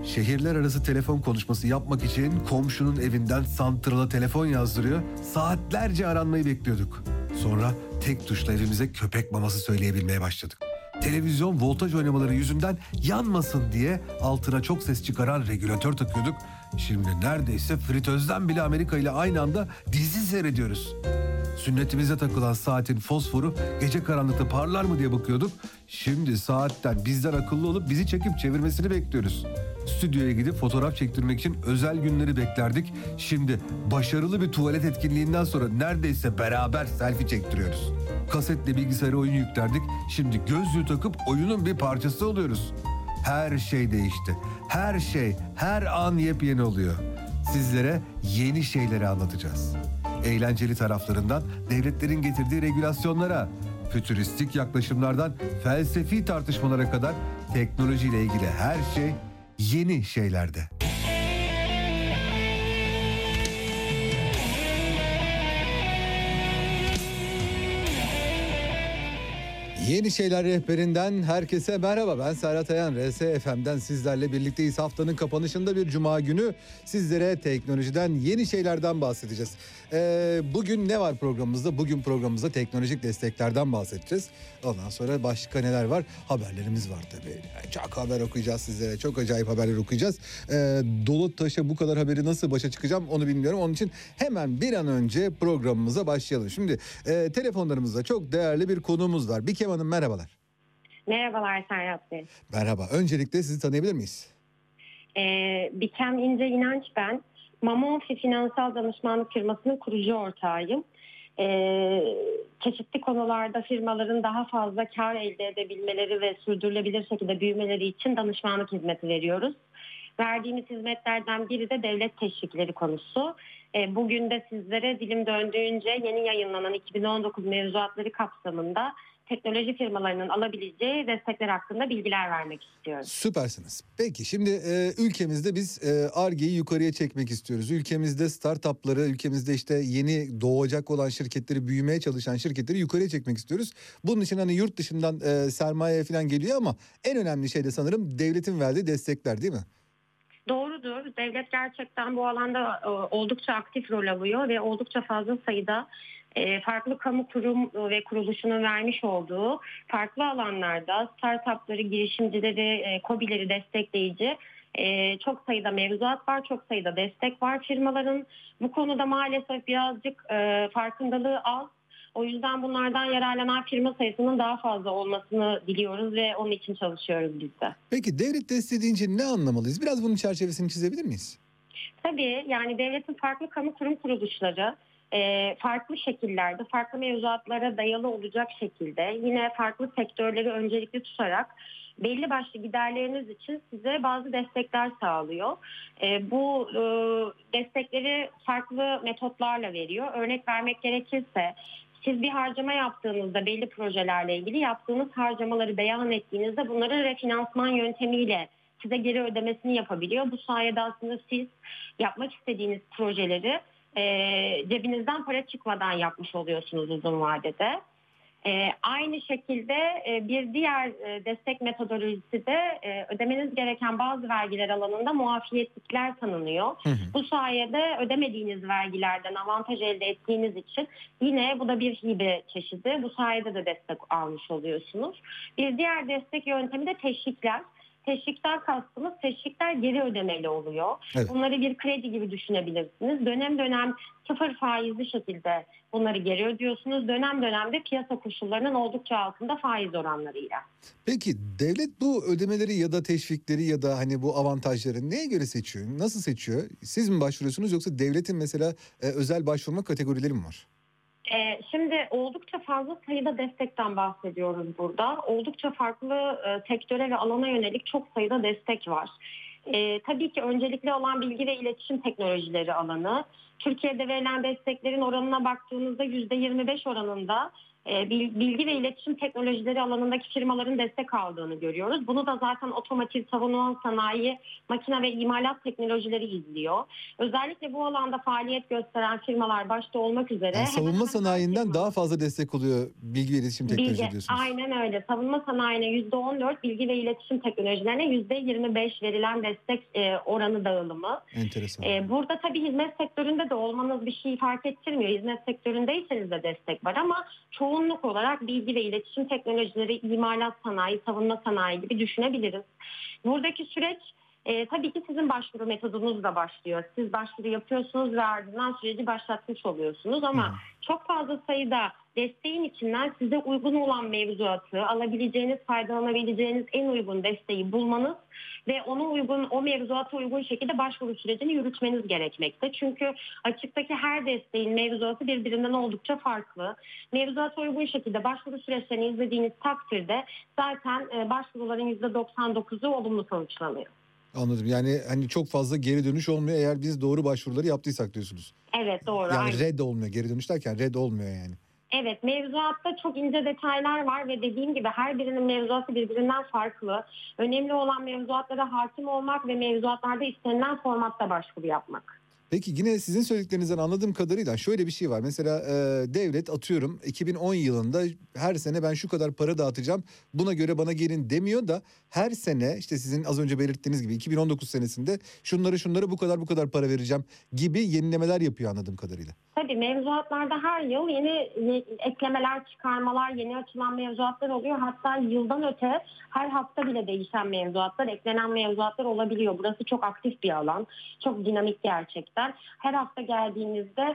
Şehirler arası telefon konuşması yapmak için komşunun evinden santrala telefon yazdırıyor, saatlerce aranmayı bekliyorduk. Sonra tek tuşla evimize köpek maması söyleyebilmeye başladık. Televizyon voltaj oynamaları yüzünden yanmasın diye altına çok ses çıkaran regülatör takıyorduk. Şimdi neredeyse fritözden bile Amerika ile aynı anda dizi seyrediyoruz. Sünnetimize takılan saatin fosforu gece karanlıkta parlar mı diye bakıyorduk. Şimdi saatten bizden akıllı olup bizi çekip çevirmesini bekliyoruz. Stüdyoya gidip fotoğraf çektirmek için özel günleri beklerdik. Şimdi başarılı bir tuvalet etkinliğinden sonra neredeyse beraber selfie çektiriyoruz. Kasetle bilgisayara oyun yüklerdik. Şimdi gözlüğü takıp oyunun bir parçası oluyoruz. Her şey değişti. Her şey, her an yepyeni oluyor. Sizlere yeni şeyleri anlatacağız. Eğlenceli taraflarından devletlerin getirdiği regülasyonlara, fütüristik yaklaşımlardan felsefi tartışmalara kadar teknolojiyle ilgili her şey yeni şeylerde. Yeni Şeyler Rehberinden herkese merhaba. Ben Serhat Ayan. RSFM'den sizlerle birlikteyiz. Haftanın kapanışında bir cuma günü sizlere teknolojiden, yeni şeylerden bahsedeceğiz. Bugün ne var programımızda? Bugün programımızda teknolojik desteklerden bahsedeceğiz. Ondan sonra başka neler var? Haberlerimiz var tabii. Çok haber okuyacağız sizlere. Çok acayip haberler okuyacağız. Dolu taşa bu kadar haberi nasıl başa çıkacağım onu bilmiyorum. Onun için hemen bir an önce programımıza başlayalım. Şimdi telefonlarımızda çok değerli bir konuğumuz var. Bikem Hanım merhabalar. Merhabalar Serhat Bey. Merhaba. Öncelikle sizi tanıyabilir miyiz? Bikem İnce İnanç ben. Mamonfi Finansal Danışmanlık firmasının kurucu ortağıyım. Çeşitli konularda firmaların daha fazla kar elde edebilmeleri ve sürdürülebilir şekilde büyümeleri için danışmanlık hizmeti veriyoruz. Verdiğimiz hizmetlerden biri de devlet teşvikleri konusu. Bugün de sizlere dilim döndüğünce yeni yayınlanan 2019 mevzuatları kapsamında teknoloji firmalarının alabileceği destekler hakkında bilgiler vermek istiyorum. Süpersiniz. Peki şimdi ülkemizde biz Ar-Ge'yi yukarıya çekmek istiyoruz. Ülkemizde startupları, ülkemizde işte yeni doğacak olan şirketleri, büyümeye çalışan şirketleri yukarıya çekmek istiyoruz. Bunun için hani yurt dışından sermaye falan geliyor ama en önemli şey de sanırım devletin verdiği destekler değil mi? Doğrudur. Devlet gerçekten bu alanda oldukça aktif rol alıyor ve oldukça fazla sayıda farklı kamu kurum ve kuruluşunun vermiş olduğu farklı alanlarda startupları, girişimcileri, KOBİ'leri destekleyici çok sayıda mevzuat var, çok sayıda destek var firmaların. Bu konuda maalesef birazcık farkındalığı az. O yüzden bunlardan yararlanan firma sayısının daha fazla olmasını diliyoruz ve onun için çalışıyoruz biz de. Peki devlet desteği deyince ne anlamalıyız? Biraz bunun çerçevesini çizebilir miyiz? Tabii yani devletin farklı kamu kurum kuruluşları farklı şekillerde, farklı mevzuatlara dayalı olacak şekilde yine farklı sektörleri öncelikli tutarak belli başlı giderleriniz için size bazı destekler sağlıyor. Bu destekleri farklı metotlarla veriyor. Örnek vermek gerekirse siz bir harcama yaptığınızda belli projelerle ilgili yaptığınız harcamaları beyan ettiğinizde bunları refinansman yöntemiyle size geri ödemesini yapabiliyor. Bu sayede aslında siz yapmak istediğiniz projeleri cebinizden para çıkmadan yapmış oluyorsunuz uzun vadede. Aynı şekilde bir diğer destek metodolojisi de ödemeniz gereken bazı vergiler alanında muafiyetlikler tanınıyor. Hı hı. Bu sayede ödemediğiniz vergilerden avantaj elde ettiğiniz için yine bu da bir hibe çeşidi. Bu sayede de destek almış oluyorsunuz. Bir diğer destek yöntemi de teşvikler. Teşvikten kastımız teşvikler geri ödemeli oluyor. Evet. Bunları bir kredi gibi düşünebilirsiniz. Dönem dönem sıfır faizli şekilde bunları geri ödüyorsunuz. Dönem dönem de piyasa koşullarının oldukça altında faiz oranlarıyla. Peki devlet bu ödemeleri ya da teşvikleri ya da hani bu avantajları neye göre seçiyor? Nasıl seçiyor? Siz mi başvuruyorsunuz yoksa devletin mesela özel başvurma kategorileri mi var? Şimdi oldukça fazla sayıda destekten bahsediyoruz burada. Oldukça farklı sektöre ve alana yönelik çok sayıda destek var. Tabii ki öncelikli olan bilgi ve iletişim teknolojileri alanı. Türkiye'de verilen desteklerin oranına baktığınızda %25 oranında bilgi ve iletişim teknolojileri alanındaki firmaların destek aldığını görüyoruz. Bunu da zaten otomotiv, savunma sanayi, makine ve imalat teknolojileri izliyor. Özellikle bu alanda faaliyet gösteren firmalar başta olmak üzere Yani hemen savunma hemen her sanayinden firma- daha fazla destek oluyor bilgi ve iletişim teknolojileri diyorsunuz. Aynen öyle. Savunma sanayine %14, bilgi ve iletişim teknolojilerine %25 verilen destek oranı dağılımı. Enteresan. Burada tabii hizmet sektöründe de olmanız bir şey fark ettirmiyor. Hizmet sektöründeyseniz de destek var ama çoğunluk olarak bilgi ve iletişim teknolojileri, imalat sanayi, savunma sanayi gibi düşünebiliriz. Buradaki süreç tabii ki sizin başvuru metodunuzla başlıyor. Siz başvuru yapıyorsunuz ve ardından süreci başlatmış oluyorsunuz ama çok fazla sayıda desteğin içinden size uygun olan mevzuatı, alabileceğiniz, faydalanabileceğiniz en uygun desteği bulmanız ve o mevzuata uygun şekilde başvuru sürecini yürütmeniz gerekmekte. Çünkü açıktaki her desteğin mevzuatı birbirinden oldukça farklı. Mevzuata uygun şekilde başvuru süreçlerini izlediğiniz takdirde zaten başvuruların %99'u olumlu sonuçlanıyor. Anladım. Yani hani çok fazla geri dönüş olmuyor eğer biz doğru başvuruları yaptıysak diyorsunuz. Evet, doğru. Yani aynen. red olmuyor. Geri dönüş derken red olmuyor yani. Evet, mevzuatta çok ince detaylar var ve dediğim gibi her birinin mevzuatı birbirinden farklı. Önemli olan mevzuatlara hakim olmak ve mevzuatlarda istenilen formatta başvuru yapmak. Peki yine sizin söylediklerinizden anladığım kadarıyla şöyle bir şey var. Mesela devlet atıyorum 2010 yılında her sene ben şu kadar para dağıtacağım, buna göre bana gelin demiyor da her sene işte sizin az önce belirttiğiniz gibi 2019 senesinde şunları bu kadar para vereceğim gibi yenilemeler yapıyor anladığım kadarıyla. Tabii mevzuatlarda her yıl yeni eklemeler, çıkarmalar, yeni açılan mevzuatlar oluyor. Hatta yıldan öte her hafta bile değişen mevzuatlar, eklenen mevzuatlar olabiliyor. Burası çok aktif bir alan, çok dinamik gerçekten. Her hafta geldiğinizde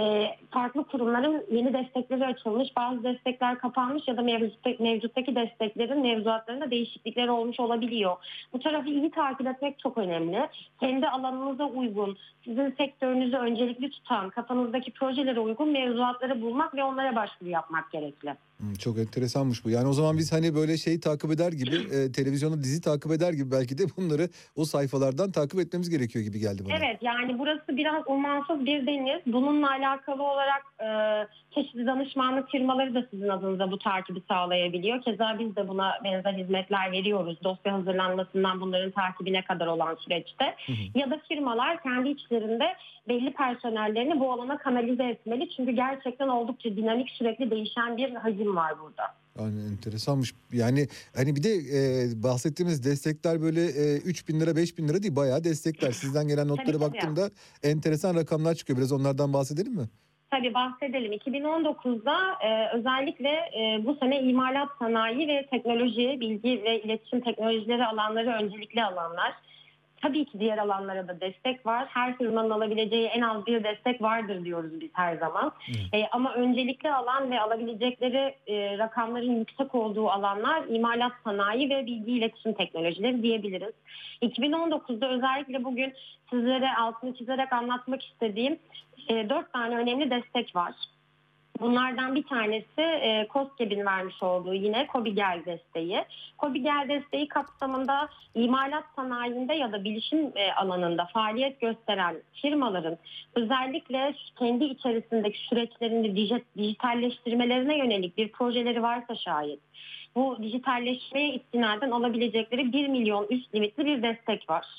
farklı kurumların yeni destekleri açılmış, bazı destekler kapanmış ya da mevcuttaki desteklerin mevzuatlarında değişiklikler olmuş olabiliyor. Bu tarafı iyi takip etmek çok önemli. Kendi alanınıza uygun, sizin sektörünüzü öncelikli tutan, kafanızdaki projelere uygun mevzuatları bulmak ve onlara başvuru yapmak gerekli. Çok enteresanmış bu. Yani o zaman biz hani böyle şeyi takip eder gibi televizyonda dizi takip eder gibi belki de bunları o sayfalardan takip etmemiz gerekiyor gibi geldi bana. Evet, yani burası biraz umansız bir deniz. Bununla alakalı olarak çeşitli danışmanlık firmaları da sizin adınıza bu takibi sağlayabiliyor. Keza biz de buna benzer hizmetler veriyoruz. Dosya hazırlanmasından bunların takibine kadar olan süreçte. Ya da firmalar kendi içlerinde belli personellerini bu alana kanalize etmeli. Çünkü gerçekten oldukça dinamik, sürekli değişen bir hacim var burada. Yani enteresanmış. Yani hani bir de bahsettiğimiz destekler böyle 3 bin lira 5 bin lira değil, bayağı destekler. Sizden gelen notlara Tabii. baktığımda enteresan rakamlar çıkıyor. Biraz onlardan bahsedelim mi? Tabii bahsedelim. 2019'da özellikle bu sene imalat sanayi ve teknoloji, bilgi ve iletişim teknolojileri alanları öncelikli alanlar. Tabii ki diğer alanlara da destek var. Her firmanın alabileceği en az bir destek vardır diyoruz biz her zaman. Ama öncelikli alan ve alabilecekleri rakamların yüksek olduğu alanlar imalat sanayi ve bilgi iletişim teknolojileri diyebiliriz. 2019'da özellikle bugün sizlere altını çizerek anlatmak istediğim 4 tane önemli destek var. Bunlardan bir tanesi KOSGEB'in vermiş olduğu yine KOBİGEL desteği. KOBİGEL desteği kapsamında imalat sanayinde ya da bilişim alanında faaliyet gösteren firmaların özellikle kendi içerisindeki süreçlerini dijitalleştirmelerine yönelik bir projeleri varsa şayet bu dijitalleşmeye istinaden alabilecekleri 1 milyon üst limitli bir destek var.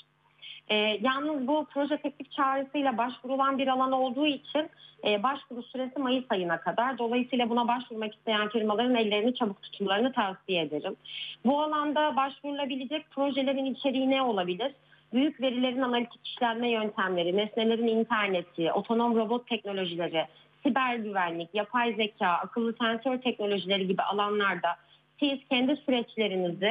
Yalnız bu proje teklif çağrısıyla başvurulan bir alan olduğu için başvuru süresi Mayıs ayına kadar. Dolayısıyla buna başvurmak isteyen firmaların ellerini çabuk tutmalarını tavsiye ederim. Bu alanda başvurulabilecek projelerin içeriği ne olabilir? Büyük verilerin analitik işlenme yöntemleri, nesnelerin interneti, otonom robot teknolojileri, siber güvenlik, yapay zeka, akıllı sensör teknolojileri gibi alanlarda siz kendi süreçlerinizi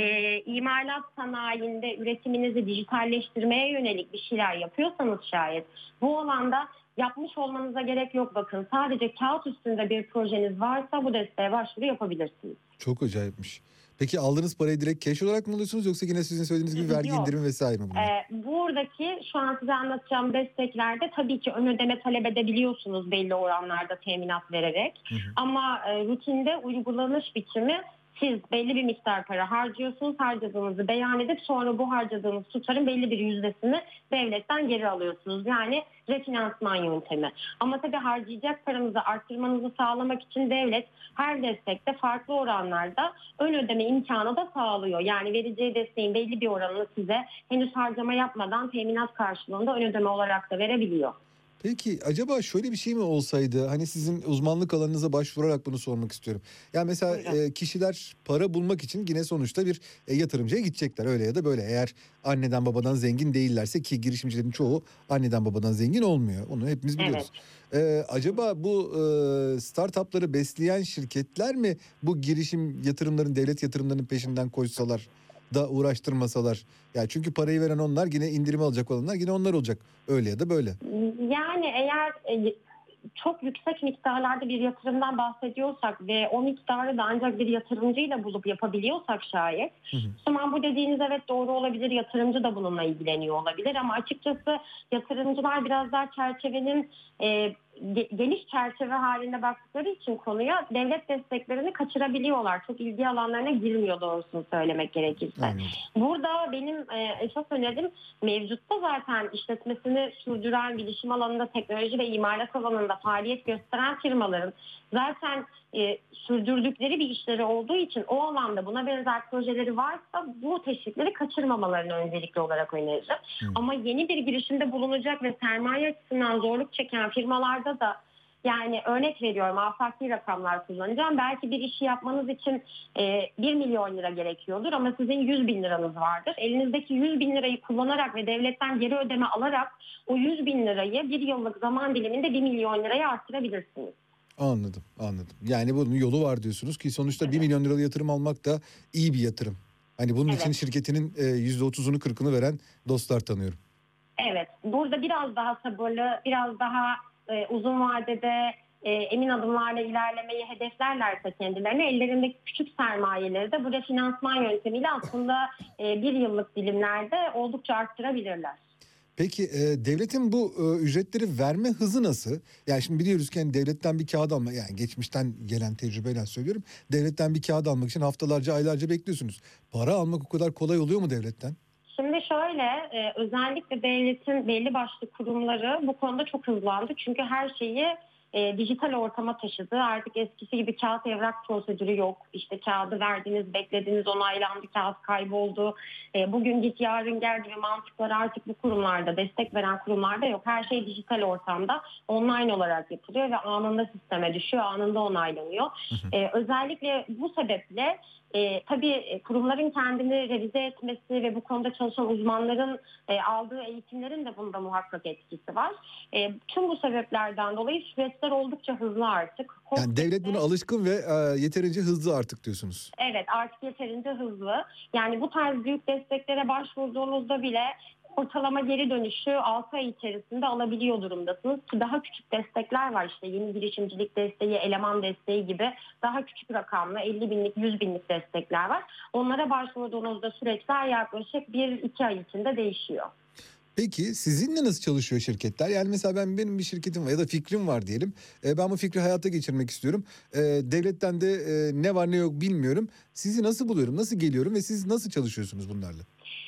imalat sanayinde üretiminizi dijitalleştirmeye yönelik bir şeyler yapıyorsanız şayet bu alanda yapmış olmanıza gerek yok. Bakın sadece kağıt üstünde bir projeniz varsa bu desteğe başvuru yapabilirsiniz. Çok acayipmiş. Peki aldığınız parayı direkt cash olarak mı alıyorsunuz yoksa yine sizin söylediğiniz gibi vergi indirimi vesaire mi bunlar? Buradaki şu an size anlatacağım desteklerde tabii ki ön ödeme talep edebiliyorsunuz belli oranlarda teminat vererek. Ama rutinde uygulanış biçimi Siz belli bir miktar para harcıyorsunuz, harcadığınızı beyan edip sonra bu harcadığınız tutarın belli bir yüzdesini devletten geri alıyorsunuz. Yani refinansman yöntemi. Ama tabii harcayacak paranızı arttırmanızı sağlamak için devlet her destekte farklı oranlarda ön ödeme imkanı da sağlıyor. Yani vereceği desteğin belli bir oranını size henüz harcama yapmadan teminat karşılığında ön ödeme olarak da verebiliyor. Peki acaba şöyle bir şey mi olsaydı, hani sizin uzmanlık alanınıza başvurarak bunu sormak istiyorum. Ya mesela Buyurun. kişiler para bulmak için yine sonuçta bir yatırımcıya gidecekler, öyle ya da böyle. Eğer anneden babadan zengin değillerse, ki girişimcilerin çoğu anneden babadan zengin olmuyor. Onu hepimiz Evet. biliyoruz. Acaba bu startupları besleyen şirketler mi bu girişim yatırımların, devlet yatırımlarının peşinden koşsalar da uğraştırmasalar? Ya çünkü parayı veren onlar, yine indirimi alacak olanlar yine onlar olacak. Öyle ya da böyle. Yani eğer çok yüksek miktarlarda bir yatırımdan bahsediyorsak ve o miktarı da ancak bir yatırımcıyla bulup yapabiliyorsak şayet, Hı hı. o zaman bu dediğiniz evet doğru olabilir, yatırımcı da bununla ilgileniyor olabilir ama açıkçası yatırımcılar biraz daha çerçevenin geniş çerçeve halinde baktıkları için konuya devlet desteklerini kaçırabiliyorlar. Çok ilgi alanlarına girmiyor doğrusunu söylemek gerekirse. Anladım. Burada benim esas önerim mevcutta zaten işletmesini sürdüren bilişim alanında, teknoloji ve imalat alanında faaliyet gösteren firmaların zaten sürdürdükleri bir işleri olduğu için o alanda buna benzer projeleri varsa bu teşvikleri kaçırmamalarını öncelikli olarak öneririm. Hı. Ama yeni bir girişimde bulunacak ve sermaye açısından zorluk çeken firmalarda da yani örnek veriyorum afaki rakamlar kullanacağım. Belki bir işi yapmanız için 1 milyon lira gerekiyordur ama sizin 100 bin liranız vardır. Elinizdeki 100 bin lirayı kullanarak ve devletten geri ödeme alarak o 100 bin lirayı bir yıllık zaman diliminde 1 milyon liraya arttırabilirsiniz. Anladım, anladım. Yani bunun yolu var diyorsunuz ki sonuçta 1 milyon liralık yatırım almak da iyi bir yatırım. Hani bunun için Evet. şirketinin %30'unu 40'ını veren dostlar tanıyorum. Evet, burada biraz daha sabırlı, biraz daha uzun vadede emin adımlarla ilerlemeyi hedeflerlerse kendilerine ellerindeki küçük sermayeleri de bu refinansman yöntemiyle aslında bir yıllık dilimlerde oldukça arttırabilirler. Peki devletin bu ücretleri verme hızı nasıl? Yani şimdi biliyoruz ki hani devletten bir kağıt alma, yani geçmişten gelen tecrübeyle söylüyorum. Devletten bir kağıt almak için haftalarca, aylarca bekliyorsunuz. Para almak o kadar kolay oluyor mu devletten? Şimdi şöyle özellikle devletin belli başlı kurumları bu konuda çok hızlandı. Çünkü her şeyi dijital ortama taşıdı. Artık eskisi gibi kağıt evrak prosedürü yok. İşte kağıdı verdiniz, beklediniz, onaylandı, kağıt kayboldu. Bugün git yarın gel gibi mantıklar artık bu kurumlarda, destek veren kurumlarda yok. Her şey dijital ortamda online olarak yapılıyor ve anında sisteme düşüyor, anında onaylanıyor. Özellikle bu sebeple tabii kurumların kendini revize etmesi ve bu konuda çalışan uzmanların aldığı eğitimlerin de bunda muhakkak etkisi var. Tüm bu sebeplerden dolayı süreçler oldukça hızlı artık. Yani devlet buna Cockpit'te- alışkın ve yeterince hızlı artık diyorsunuz. Evet artık yeterince hızlı. Yani bu tarz büyük desteklere başvurduğunuzda bile ortalama geri dönüşü 6 ay içerisinde alabiliyor durumdasınız. Ki daha küçük destekler var işte yeni girişimcilik desteği, eleman desteği gibi daha küçük rakamlı 50 binlik 100 binlik destekler var. Onlara başvurduğunuzda süreçler yaklaşık 1-2 ay içinde değişiyor. Peki sizinle nasıl çalışıyor şirketler? Yani mesela benim bir şirketim var ya da fikrim var diyelim. Ben bu fikri hayata geçirmek istiyorum. Devletten de ne var ne yok bilmiyorum. Sizi nasıl buluyorum? Nasıl geliyorum ve siz nasıl çalışıyorsunuz bunlarla?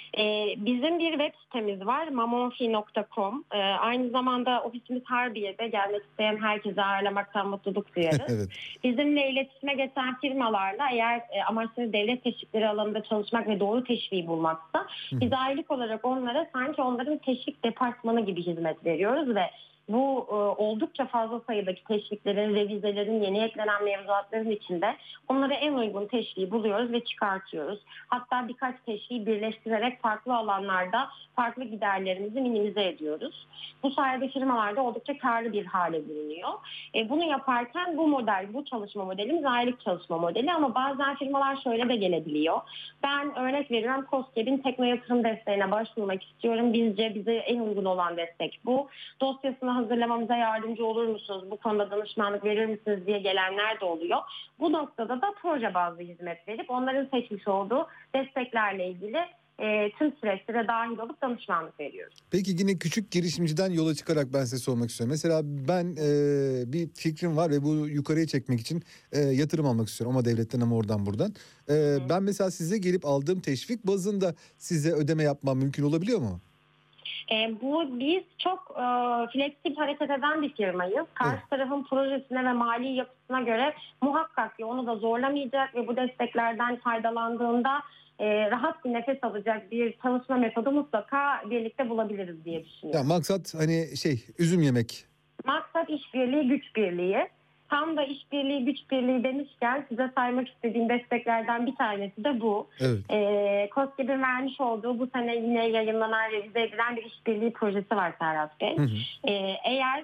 Bizim bir web sitemiz var mamonfi.com. Aynı zamanda ofisimiz Harbiye'de, gelmek isteyen herkese ağırlamaktan mutluluk duyarız. Evet. Bizimle iletişime geçen firmalarla eğer amaçları devlet teşvikleri alanında çalışmak ve doğru teşviği bulmaksa biz aylık olarak onlara sanki onların teşvik departmanı gibi hizmet veriyoruz ve bu oldukça fazla sayıdaki teşviklerin, revizelerin, yeni eklenen mevzuatların içinde onlara en uygun teşviği buluyoruz ve çıkartıyoruz. Hatta birkaç teşviği birleştirerek farklı alanlarda farklı giderlerimizi minimize ediyoruz. Bu sayede firmalarda oldukça karlı bir hale bürünüyor. Bunu yaparken bu model, bu çalışma modelimiz aylık çalışma modeli ama bazen firmalar şöyle de gelebiliyor. Ben örnek veriyorum KOSGEB'in tekno yatırım desteğine başvurmak istiyorum. Bizce bize en uygun olan destek bu. Dosyasını hazırlamamıza yardımcı olur musunuz? Bu konuda danışmanlık verir misiniz diye gelenler de oluyor. Bu noktada da proje bazlı hizmet verip onların seçmiş olduğu desteklerle ilgili tüm süreçlere dahil olup danışmanlık veriyoruz. Peki yine küçük girişimciden yola çıkarak ben size sormak istiyorum. Mesela ben bir fikrim var ve bu yukarıya çekmek için yatırım almak istiyorum. Ama devletten ama oradan buradan. Ben mesela size gelip aldığım teşvik bazında size ödeme yapmam mümkün olabiliyor mu? Biz çok fleksibel hareket eden bir firmayız. Karşı tarafın projesine ve mali yapısına göre muhakkak ki onu da zorlamayacak ve bu desteklerden faydalandığında rahat bir nefes alacak bir çalışma metodu mutlaka birlikte bulabiliriz diye Ya düşünüyorum. maksat hani üzüm yemek. Maksat işbirliği, güç birliği. Tam da işbirliği, güç birliği demişken size saymak istediğim desteklerden bir tanesi de bu. Evet. KOSGEB'in vermiş olduğu bu sene yine yayınlanan, revize edilen bir işbirliği projesi var Serhat Bey. Hı hı. Eğer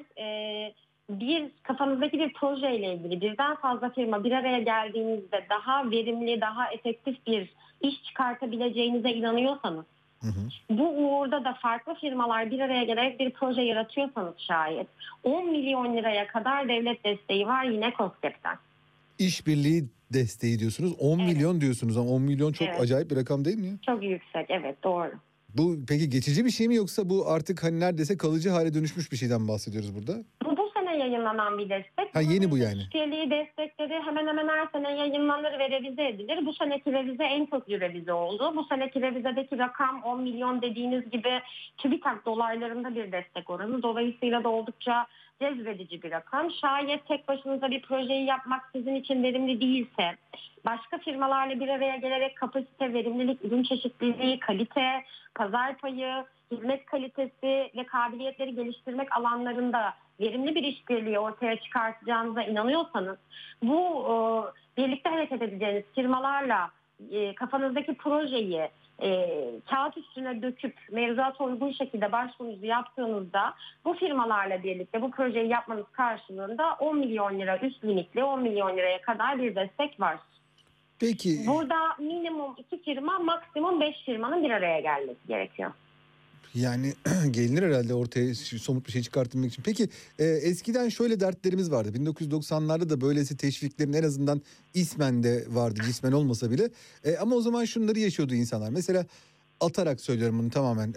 bir kafanızdaki bir projeyle ilgili birden fazla firma bir araya geldiğinizde daha verimli, daha efektif bir iş çıkartabileceğinize inanıyorsanız, Hı hı. bu uğurda da farklı firmalar bir araya gelerek bir proje yaratıyorsanız şayet 10 milyon liraya kadar devlet desteği var yine KOSGEB'ten. İşbirliği desteği diyorsunuz. 10 Evet. milyon diyorsunuz ama 10 milyon çok Evet. acayip bir rakam değil mi ya? Çok yüksek, evet, doğru. Bu peki geçici bir şey mi yoksa bu artık hani neredeyse kalıcı hale dönüşmüş bir şeyden bahsediyoruz burada? Bu sene yayınlanan bir destek. Ha, yeni bu yani. İşbirliği destekleri hemen hemen her sene yayınlanır ve revize edilir. Bu seneki revize en köklü revize oldu. Bu seneki revizedeki rakam 10 milyon dediğiniz gibi TÜBİTAK dolaylarında bir destek oranı. Dolayısıyla da oldukça cezbedici bir rakam. Şayet tek başınıza bir projeyi yapmak sizin için verimli değilse, başka firmalarla bir araya gelerek kapasite, verimlilik, ürün çeşitliliği, kalite, pazar payı, hizmet kalitesi ve kabiliyetleri geliştirmek alanlarında verimli bir işbirliği ortaya çıkartacağınıza inanıyorsanız, bu birlikte hareket edeceğiniz firmalarla kafanızdaki projeyi kağıt üstüne döküp mevzuata uygun şekilde başvurunuzu yaptığınızda bu firmalarla birlikte bu projeyi yapmanız karşılığında 10 milyon lira üst limitli 10 milyon liraya kadar bir destek var. Peki. Burada minimum 2 firma, maksimum 5 firmanın bir araya gelmesi gerekiyor. Yani gelinir herhalde ortaya somut bir şey çıkartmak için. Peki eskiden şöyle dertlerimiz vardı. 1990'larda da böylesi teşviklerin en azından ismen de vardı, cismen olmasa bile. Ama o zaman şunları yaşıyordu insanlar. Mesela atarak söylüyorum bunu tamamen.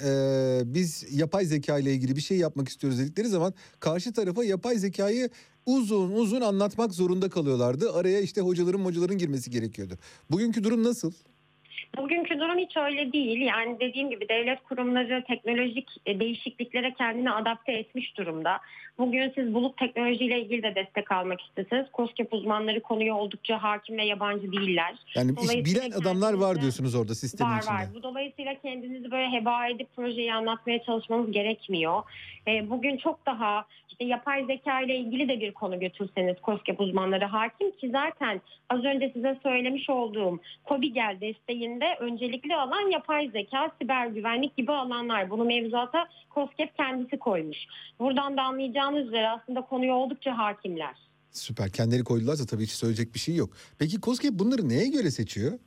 Biz yapay zeka ile ilgili bir şey yapmak istiyoruz dedikleri zaman karşı tarafa yapay zekayı uzun uzun anlatmak zorunda kalıyorlardı. Araya işte hocaların girmesi gerekiyordu. Bugünkü durum nasıl? Bugünkü durum hiç öyle değil. Yani dediğim gibi devlet kurumları teknolojik değişikliklere kendini adapte etmiş durumda. Bugün siz bulut teknolojiyle ilgili de destek almak isteseniz KOSGEB uzmanları konuya oldukça hakim ve yabancı değiller. Yani bilen adamlar var kendinizi- diyorsunuz orada sistemin içinde. Var. Bu dolayısıyla kendinizi böyle heba edip projeyi anlatmaya çalışmanız gerekmiyor. Bugün çok daha işte yapay zeka ile ilgili de bir konu götürseniz KOSGEB uzmanları hakim ki zaten az önce size söylemiş olduğum KOBİGEL desteğinde öncelikli alan yapay zeka, siber güvenlik gibi alanlar. Bunu mevzuata KOSGEB kendisi koymuş. Buradan da anlayacağınız üzere aslında konuya oldukça hakimler. Süper. Kendileri koydularsa tabii hiç söyleyecek bir şey yok. Peki KOSGEB bunları neye göre seçiyor?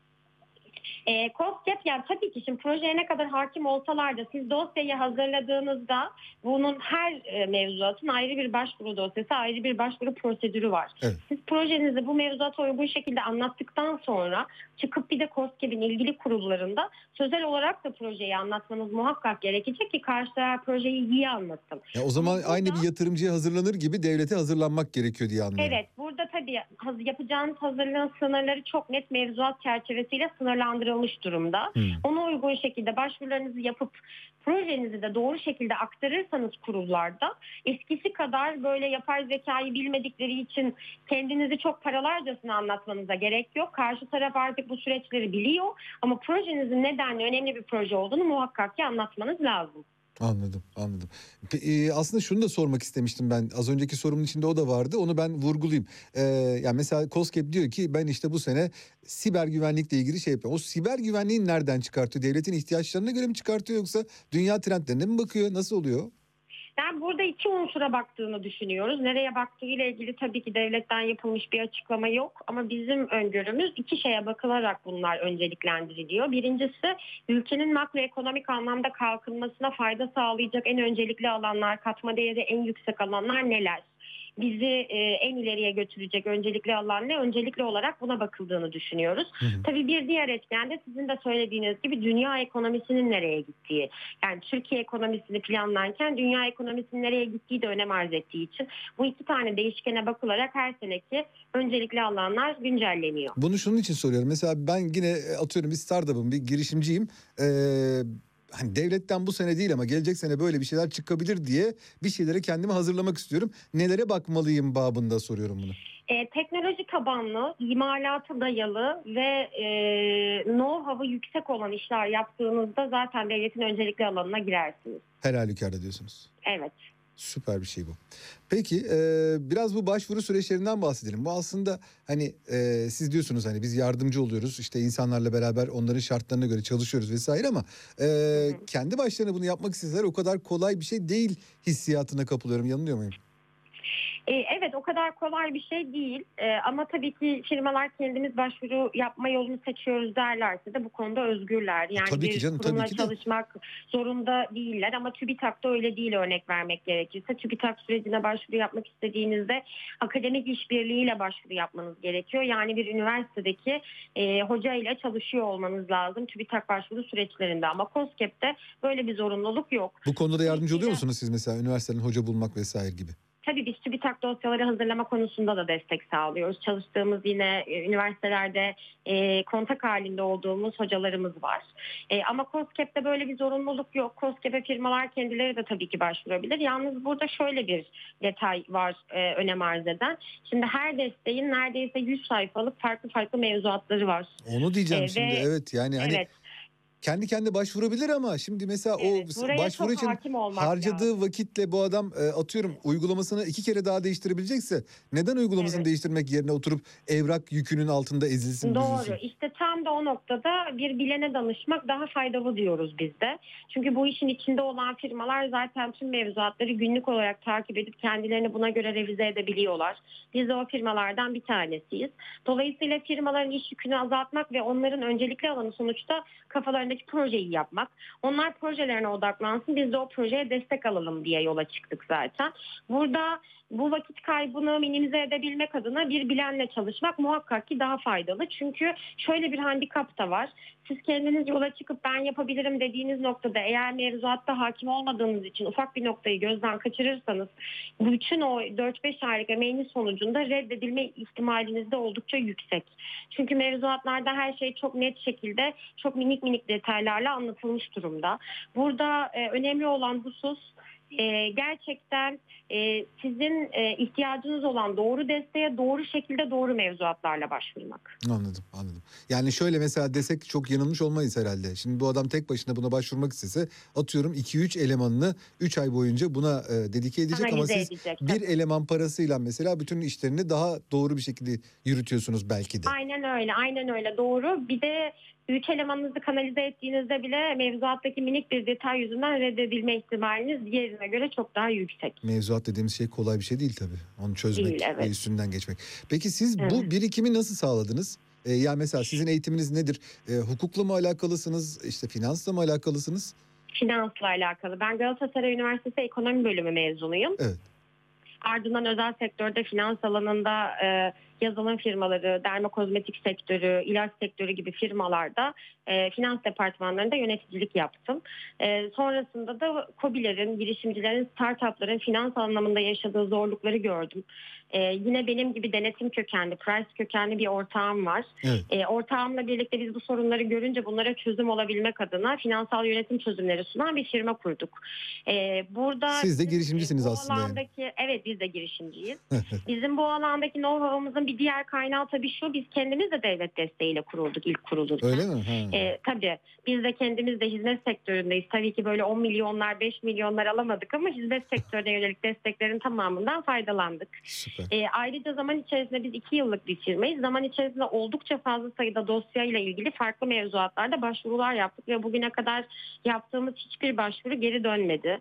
KOSGEB yani tabii ki şimdi projeye ne kadar hakim olsalar da siz dosyayı hazırladığınızda bunun her mevzuatın ayrı bir başvuru dosyası, ayrı bir başvuru prosedürü var. Evet. Siz projenizi bu mevzuata uygun şekilde anlattıktan sonra çıkıp bir de KOSGEB'in ilgili kurullarında sözel olarak da projeyi anlatmanız muhakkak gerekecek ki karşı taraf projeyi iyi anlatsın. Ya o zaman Ama aynı burada- bir yatırımcıya hazırlanır gibi devlete hazırlanmak gerekiyor diye anlıyorum. Evet, burada tabii yapacağınız hazırlığın sınırları çok net mevzuat çerçevesiyle sınırlandırılmış durumda. Ona uygun şekilde başvurularınızı yapıp projenizi de doğru şekilde aktarırsanız kurullarda eskisi kadar böyle yapay zekayı bilmedikleri için kendinizi çok paralarcasına anlatmanıza gerek yok. Karşı taraf artık bu süreçleri biliyor ama projenizin nedenli önemli bir proje olduğunu muhakkak ki anlatmanız lazım. Anladım. Aslında şunu da sormak istemiştim ben. Az önceki sorumun içinde o da vardı. Onu ben vurgulayayım. Yani mesela KOSGEB diyor ki ben işte bu sene siber güvenlikle ilgili şey yapıyorum. O siber güvenliği nereden çıkartıyor? Devletin ihtiyaçlarına göre mi çıkartıyor yoksa dünya trendlerine mi bakıyor? Nasıl oluyor? Yani burada iki unsura baktığını düşünüyoruz. Nereye baktığıyla ilgili tabii ki devletten yapılmış bir açıklama yok. Ama bizim öngörümüz iki şeye bakılarak bunlar önceliklendiriliyor. Birincisi ülkenin makroekonomik anlamda kalkınmasına fayda sağlayacak en öncelikli alanlar, katma değeri en yüksek alanlar neler? bizi en ileriye götürecek öncelikli alan ne? Öncelikli olarak buna bakıldığını düşünüyoruz. Hı hı. Tabii bir diğer etken de sizin de söylediğiniz gibi dünya ekonomisinin nereye gittiği. Yani Türkiye ekonomisini planlarken dünya ekonomisinin nereye gittiği de önem arz ettiği için bu iki tane değişkene bakılarak her seneki öncelikli alanlar güncelleniyor. Bunu şunun için soruyorum. Mesela ben yine atıyorum bir startup'ım, bir girişimciyim. Hani devletten bu sene değil ama gelecek sene böyle bir şeyler çıkabilir diye bir şeylere kendimi hazırlamak istiyorum. Nelere bakmalıyım babında soruyorum bunu. Teknoloji tabanlı, imalata dayalı ve know-how'ı yüksek olan işler yaptığınızda zaten devletin öncelikli alanına girersiniz. Her halükarda diyorsunuz. Evet. Süper bir şey bu. Peki biraz bu başvuru süreçlerinden bahsedelim. Bu aslında hani siz diyorsunuz hani biz yardımcı oluyoruz. İşte insanlarla beraber onların şartlarına göre çalışıyoruz vesaire ama kendi başlarına bunu yapmak isteseler o kadar kolay bir şey değil hissiyatına kapılıyorum. Yanılıyor muyum? Evet, o kadar kolay bir şey değil ama tabii ki firmalar kendimiz başvuru yapma yolunu seçiyoruz derlerse de bu konuda özgürler. Yani Tabii ki bir canım, kurumla tabii ki de. çalışmak zorunda değiller ama TÜBİTAK'ta öyle değil, örnek vermek gerekirse. TÜBİTAK sürecine başvuru yapmak istediğinizde akademik işbirliğiyle başvuru yapmanız gerekiyor. Yani bir üniversitedeki hoca ile çalışıyor olmanız lazım TÜBİTAK başvuru süreçlerinde ama KOSGEB'de böyle bir zorunluluk yok. Bu konuda da yardımcı oluyor Dolayısıyla musunuz siz mesela üniversiteden hoca bulmak vesaire gibi? Tabii biz TÜBİTAK dosyaları hazırlama konusunda da destek sağlıyoruz. Çalıştığımız yine üniversitelerde kontak halinde olduğumuz hocalarımız var. Ama KOSGEB'de böyle bir zorunluluk yok. KOSGEB'e firmalar kendileri de tabii ki başvurabilir. Yalnız burada şöyle bir detay var önem arz eden. Şimdi her desteğin neredeyse 100 sayfalık farklı farklı mevzuatları var. Onu diyeceğim şimdi, Ve evet yani hani evet. kendi kendine başvurabilir ama şimdi mesela Evet, o buraya başvuru çok için hakim olmak harcadığı lazım. vakitle bu adam atıyorum uygulamasını 2 kere daha değiştirebilecekse neden uygulamasını Evet. değiştirmek yerine oturup evrak yükünün altında ezilsin Doğru. büzülsün? İşte tam da o noktada bir bilene danışmak daha faydalı diyoruz biz de. Çünkü bu işin içinde olan firmalar zaten tüm mevzuatları günlük olarak takip edip kendilerini buna göre revize edebiliyorlar. Biz de o firmalardan bir tanesiyiz. Dolayısıyla firmaların iş yükünü azaltmak ve onların öncelikli alanı sonuçta kafalarındaki projeyi yapmak. Onlar projelerine odaklansın, biz de o projeye destek alalım diye yola çıktık zaten. Burada bu vakit kaybını minimize edebilmek adına bir bilenle çalışmak muhakkak ki daha faydalı. Çünkü şöyle bir handikap da var. Siz kendiniz yola çıkıp ben yapabilirim dediğiniz noktada eğer mevzuatta hakim olmadığınız için ufak bir noktayı gözden kaçırırsanız bütün o 4-5 aylık emeğiniz sonucunda reddedilme ihtimaliniz de oldukça yüksek. Çünkü mevzuatlarda her şey çok net şekilde çok minik minik detaylarla anlatılmış durumda. Burada önemli olan husus gerçekten sizin ihtiyacınız olan doğru desteğe doğru şekilde doğru mevzuatlarla başvurmak. Anladım, anladım. Yani şöyle mesela desek çok yanılmış olmayız herhalde. Şimdi bu adam tek başına buna başvurmak istese atıyorum 2-3 elemanını 3 ay boyunca buna dedike edecek ama Analize siz edecek bir tabii. eleman parasıyla mesela bütün işlerini daha doğru bir şekilde yürütüyorsunuz belki de. Aynen öyle, aynen öyle, doğru. Bir de 3 elemanınızı kanalize ettiğinizde bile mevzuattaki minik bir detay yüzünden reddedilme ihtimaliniz diğerine göre çok daha yüksek. Mevzuat dediğimiz şey kolay bir şey değil tabii. Onu çözmek Değil, ve evet. üstünden geçmek. Peki siz Evet. bu birikimi nasıl sağladınız? Yani mesela sizin eğitiminiz nedir? Hukukla mı alakalısınız? İşte finansla mı alakalısınız? Finansla alakalı. Ben Galatasaray Üniversitesi Ekonomi Bölümü mezunuyum. Evet. Ardından özel sektörde finans alanında yazılım firmaları, dermokozmetik sektörü, ilaç sektörü gibi firmalarda finans departmanlarında yöneticilik yaptım. Sonrasında da KOBİ'lerin, girişimcilerin, startupların finans anlamında yaşadığı zorlukları gördüm. Yine benim gibi denetim kökenli, price kökenli bir ortağım var. Evet. Ortağımla birlikte biz bu sorunları görünce bunlara çözüm olabilmek adına finansal yönetim çözümleri sunan bir firma kurduk. Burada Siz de bizim, girişimcisiniz bu aslında yani. alandaki, evet biz de girişimciyiz. Bizim bu alandaki know-how'ımızın bir diğer kaynağı tabii şu: biz kendimiz de devlet desteğiyle kurulduk ilk kurulurken. Öyle mi? Ha. Tabii biz de kendimiz de hizmet sektöründeyiz. Tabii ki böyle 10 milyonlar 5 milyonlar alamadık ama hizmet sektörüne yönelik desteklerin tamamından faydalandık. Süper. Ayrıca zaman içerisinde biz 2 yıllık bir firmayız. Zaman içerisinde oldukça fazla sayıda dosyayla ilgili farklı mevzuatlarda başvurular yaptık ve bugüne kadar yaptığımız hiçbir başvuru geri dönmedi.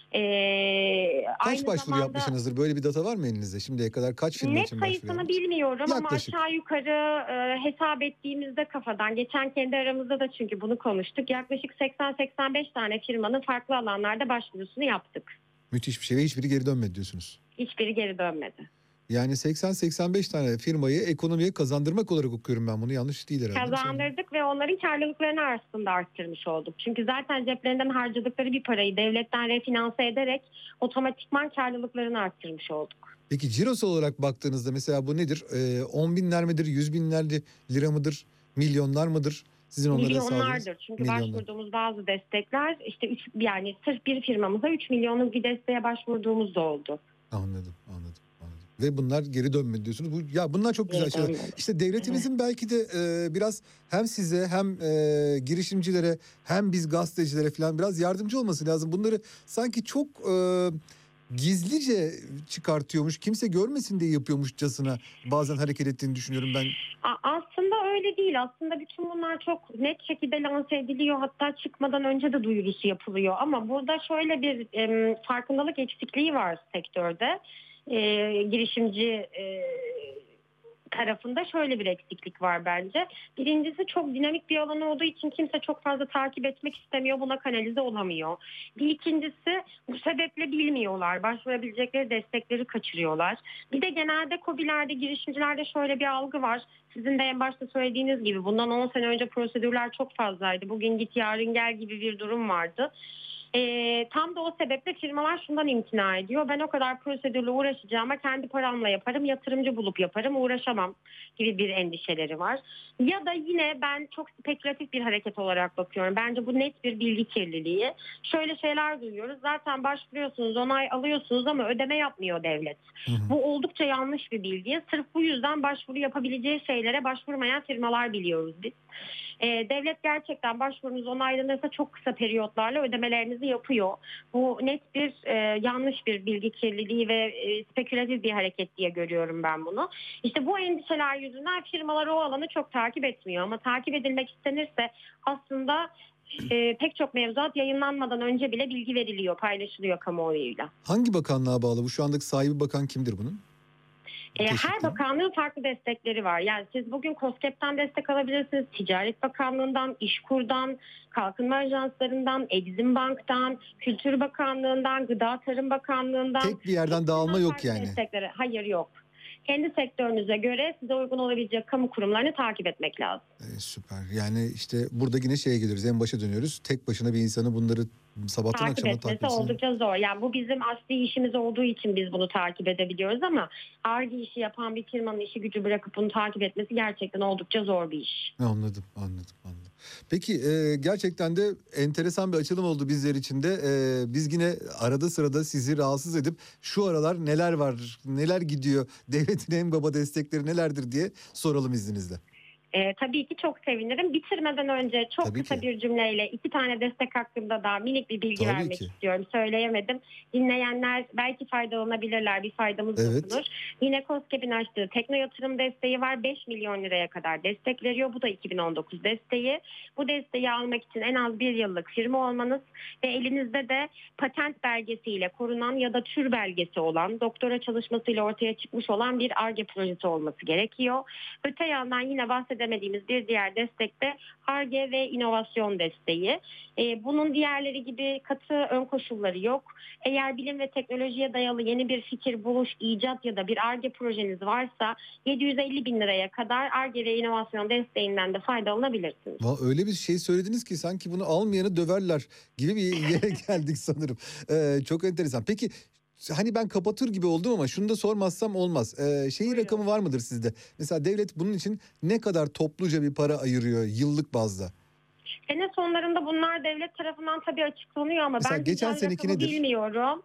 Kaç Aynı başvuru zamanda yapmışsınızdır? Böyle bir data var mı elinizde? Şimdiye kadar kaç firma net için başvuru sayısını yaptınız? bilmiyorum ama Yaklaşık. aşağı yukarı hesap ettiğimizde kafadan, geçen kendi aramızda da çünkü bunu konuştuk, yaklaşık 80-85 tane firmanın farklı alanlarda başvurusunu yaptık. Müthiş bir şey ve hiçbiri geri dönmedi diyorsunuz. Hiçbiri geri dönmedi. Yani 80-85 tane firmayı ekonomiye kazandırmak olarak okuyorum ben bunu. Yanlış değil herhalde. Kazandırdık ve onların karlılıklarını aslında arttırmış olduk. Çünkü zaten ceplerinden harcadıkları bir parayı devletten refinanse ederek otomatikman karlılıklarını arttırmış olduk. Peki cirosal olarak baktığınızda mesela bu nedir? 10 binler midir, 100 binler lira mıdır, milyonlar mıdır? Sizin onlara sağladığınız Milyonlardır. Çünkü milyonlar. başvurduğumuz bazı destekler işte yani sırf bir firmamıza 3 milyonluk bir desteğe başvurduğumuz da oldu. Anladım. Ve bunlar geri dönmedi diyorsunuz. Bunlar çok güzel Geri şeyler. dönmedi. İşte devletimizin belki de biraz hem size hem girişimcilere hem biz gazetecilere falan biraz yardımcı olması lazım. Bunları sanki çok gizlice çıkartıyormuş, kimse görmesin diye yapıyormuşçasına bazen hareket ettiğini düşünüyorum ben. Aslında öyle değil. Aslında bütün bunlar çok net şekilde lanse ediliyor. Hatta çıkmadan önce de duyurusu yapılıyor. Ama burada şöyle bir farkındalık eksikliği var sektörde. Girişimci tarafında şöyle bir eksiklik var bence. Birincisi çok dinamik bir alan olduğu için kimse çok fazla takip etmek istemiyor. Buna kanalize olamıyor. Bir ikincisi bu sebeple bilmiyorlar. Başvurabilecekleri destekleri kaçırıyorlar. Bir de genelde KOBİ'lerde, girişimcilerde şöyle bir algı var. Sizin de en başta söylediğiniz gibi bundan 10 sene önce prosedürler çok fazlaydı. Bugün git yarın gel gibi bir durum vardı. Tam da o sebeple firmalar şundan imtina ediyor. Ben o kadar prosedürle uğraşacağıma kendi paramla yaparım, yatırımcı bulup yaparım, uğraşamam gibi bir endişeleri var. Ya da yine ben çok spekülatif bir hareket olarak bakıyorum. Bence bu net bir bilgi kirliliği. Şöyle şeyler duyuyoruz. Zaten başvuruyorsunuz, onay alıyorsunuz ama ödeme yapmıyor devlet. Bu oldukça yanlış bir bilgi. Sırf bu yüzden başvuru yapabileceği şeylere başvurmayan firmalar biliyoruz biz. Devlet gerçekten başvurunuz onaylanırsa çok kısa periyotlarla ödemelerinizi yapıyor. Bu net bir yanlış bir bilgi kirliliği ve spekülatif bir hareket diye görüyorum ben bunu. İşte bu endişeler yüzünden firmalar o alanı çok takip etmiyor. Ama takip edilmek istenirse aslında pek çok mevzuat yayınlanmadan önce bile bilgi veriliyor, paylaşılıyor kamuoyuyla. Hangi bakanlığa bağlı bu? Şu andaki sahibi bakan kimdir bunun? Her bakanlığın farklı destekleri var. Yani siz bugün KOSGEB'ten destek alabilirsiniz. Ticaret Bakanlığı'ndan, İşkur'dan, Kalkınma Ajansları'ndan, Exim Bank'tan, Kültür Bakanlığı'ndan, Gıda Tarım Bakanlığı'ndan. Tek bir yerden dağılma yok yani. Destekleri. Hayır, yok. Kendi sektörünüze göre size uygun olabilecek kamu kurumlarını takip etmek lazım. Süper. Yani işte burada yine şeye geliyoruz. En başa dönüyoruz. Tek başına bir insanı bunları sabahtan takip akşama takip etmesi oldukça zor. Yani bu bizim asli işimiz olduğu için biz bunu takip edebiliyoruz ama Ar-Ge işi yapan bir firmanın işi gücü bırakıp bunu takip etmesi gerçekten oldukça zor bir iş. Anladım. Peki gerçekten de enteresan bir açılım oldu bizler için de. Biz yine arada sırada sizi rahatsız edip şu aralar neler var, neler gidiyor, devletin en baba destekleri nelerdir diye soralım izninizle. Tabii ki çok sevinirim. Bitirmeden önce çok Tabii kısa ki. bir cümleyle 2 tane destek hakkında da minik bir bilgi Tabii vermek ki. istiyorum. Söyleyemedim. Dinleyenler belki faydalanabilirler. Bir faydamız dokunur. Yine KOSGEB'in açtığı Tekno Yatırım desteği var. 5 milyon liraya kadar destek veriyor. Bu da 2019 desteği. Bu desteği almak için en az 1 yıllık firma olmanız ve elinizde de patent belgesiyle korunan ya da tür belgesi olan, doktora çalışmasıyla ortaya çıkmış olan bir Ar-Ge projesi olması gerekiyor. Öte yandan yine bahsedemediğimiz bir diğer destek de Ar-Ge ve inovasyon desteği. Bunun diğerleri gibi katı ön koşulları yok. Eğer bilim ve teknolojiye dayalı yeni bir fikir, buluş, icat ya da bir Ar-Ge projeniz varsa 750 bin liraya kadar Ar-Ge ve inovasyon desteğinden de faydalanabilirsiniz. Öyle bir şey söylediniz ki sanki bunu almayanı döverler gibi bir yere geldik sanırım. Çok enteresan. Peki hani ben kapatır gibi oldum ama şunu da sormazsam olmaz. Şeyin rakamı var mıdır sizde? Mesela devlet bunun için ne kadar topluca bir para ayırıyor yıllık bazda? Sene sonlarında bunlar devlet tarafından tabii açıklanıyor ama mesela ben geçen seneki nedir? Bilmiyorum.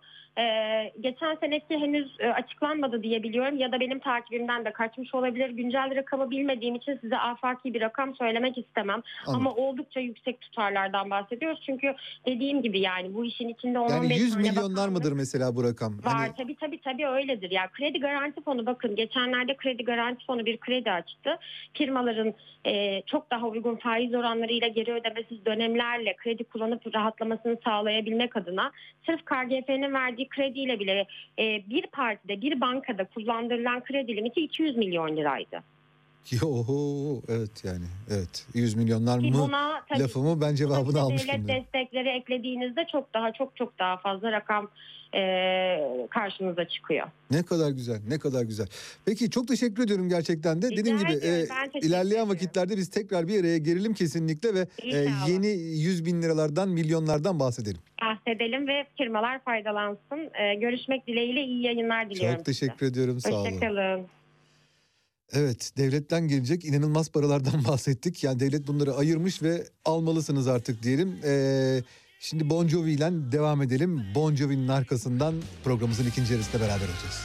Geçen seneki henüz açıklanmadı diye biliyorum ya da benim takibimden de kaçmış olabilir. Güncel rakamı bilmediğim için size afaki bir rakam söylemek istemem. Anladım. Ama oldukça yüksek tutarlardan bahsediyoruz. Çünkü dediğim gibi yani bu işin içinde 10-15 Yani 100 tane milyonlar bakanlık mıdır mesela bu rakam? var. Tabii öyledir. Yani kredi garanti fonu, bakın geçenlerde kredi garanti fonu bir kredi açtı. Firmaların çok daha uygun faiz oranlarıyla geri ödemesiz dönemlerle kredi kullanıp rahatlamasını sağlayabilmek adına sırf KGF'nin verdiği krediyle bile bir partide, bir bankada kullandırılan kredi limiti 200 milyon liraydı. Yo, evet yani evet 100 milyonlar Ki mı buna tabii lafımı ben cevabını devlet almıştım. destekleri eklediğinizde çok daha fazla rakam karşınıza çıkıyor. Ne kadar güzel, ne kadar güzel. Peki çok teşekkür ediyorum gerçekten de. Rica Dediğim gibi ediyorum, ben teşekkür ilerleyen ediyorum. vakitlerde biz tekrar bir araya gelelim kesinlikle ve İnşallah. yeni 100 bin liralardan, milyonlardan bahsedelim. Bahsedelim ve firmalar faydalansın. Görüşmek dileğiyle, iyi yayınlar diliyorum. Çok teşekkür ediyorum, sağ olun. Hoşçakalın. Evet, devletten gelecek inanılmaz paralardan bahsettik. Yani devlet bunları ayırmış ve almalısınız artık diyelim. Şimdi Bon Jovi ile devam edelim. Bon Jovi'nin arkasından programımızın ikinci yarısında beraber olacağız.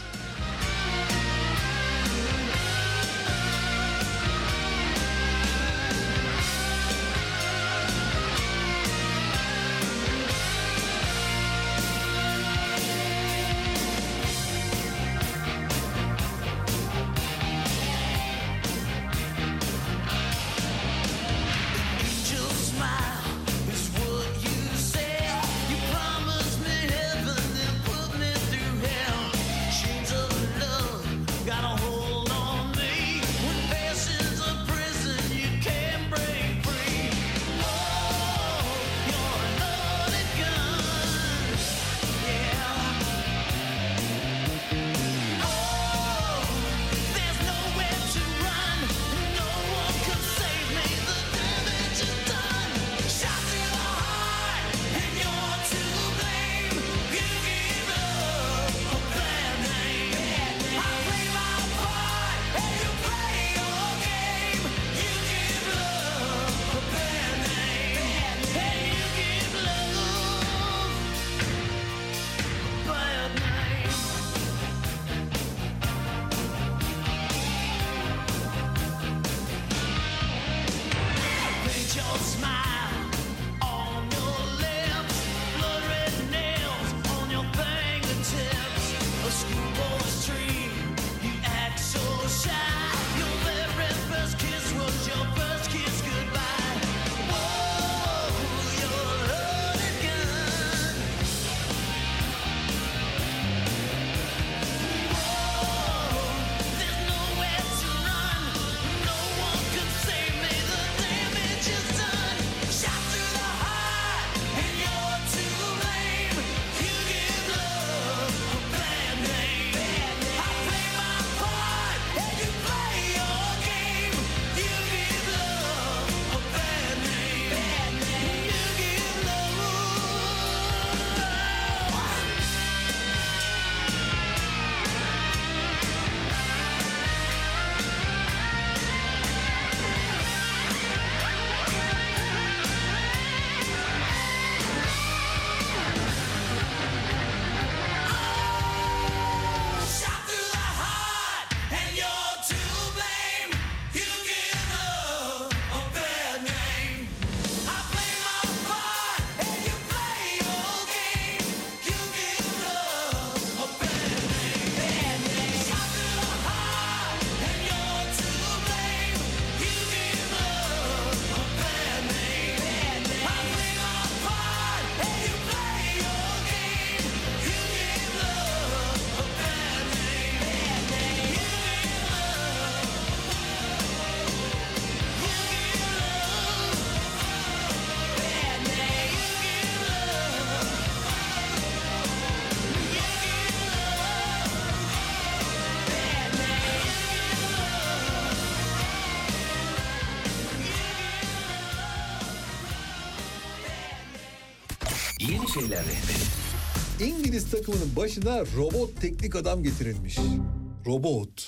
Yeni şeyler rehberi. İngiliz takımının başına robot teknik adam getirilmiş. Robot.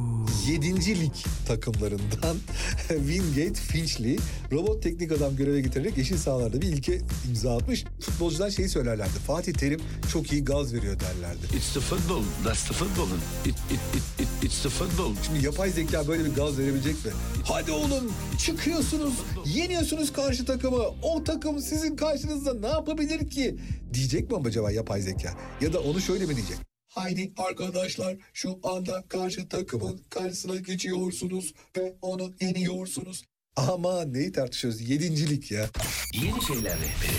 7. lig takımlarından Wingate Finchley robot teknik adam göreve getirilerek yeşil sahalarda bir ilke imza atmış. Futbolcudan şeyi söylerlerdi. Fatih Terim çok iyi gaz veriyor derlerdi. It's the football. That's the football. It's the football. Şimdi yapay zeka böyle bir gaz verebilecek mi? Hadi oğlum çıkıyorsunuz, yeniyorsunuz karşı takımı. O takım sizin karşınızda ne yapabilir ki? Diyecek mi acaba yapay zeka? Ya da onu şöyle mi diyecek? Haydi arkadaşlar şu anda karşı takımın karşısına geçiyorsunuz ve onu yeniyorsunuz. Aman neyi tartışıyoruz? 7. lig ya. Yeni şeyler rehberi.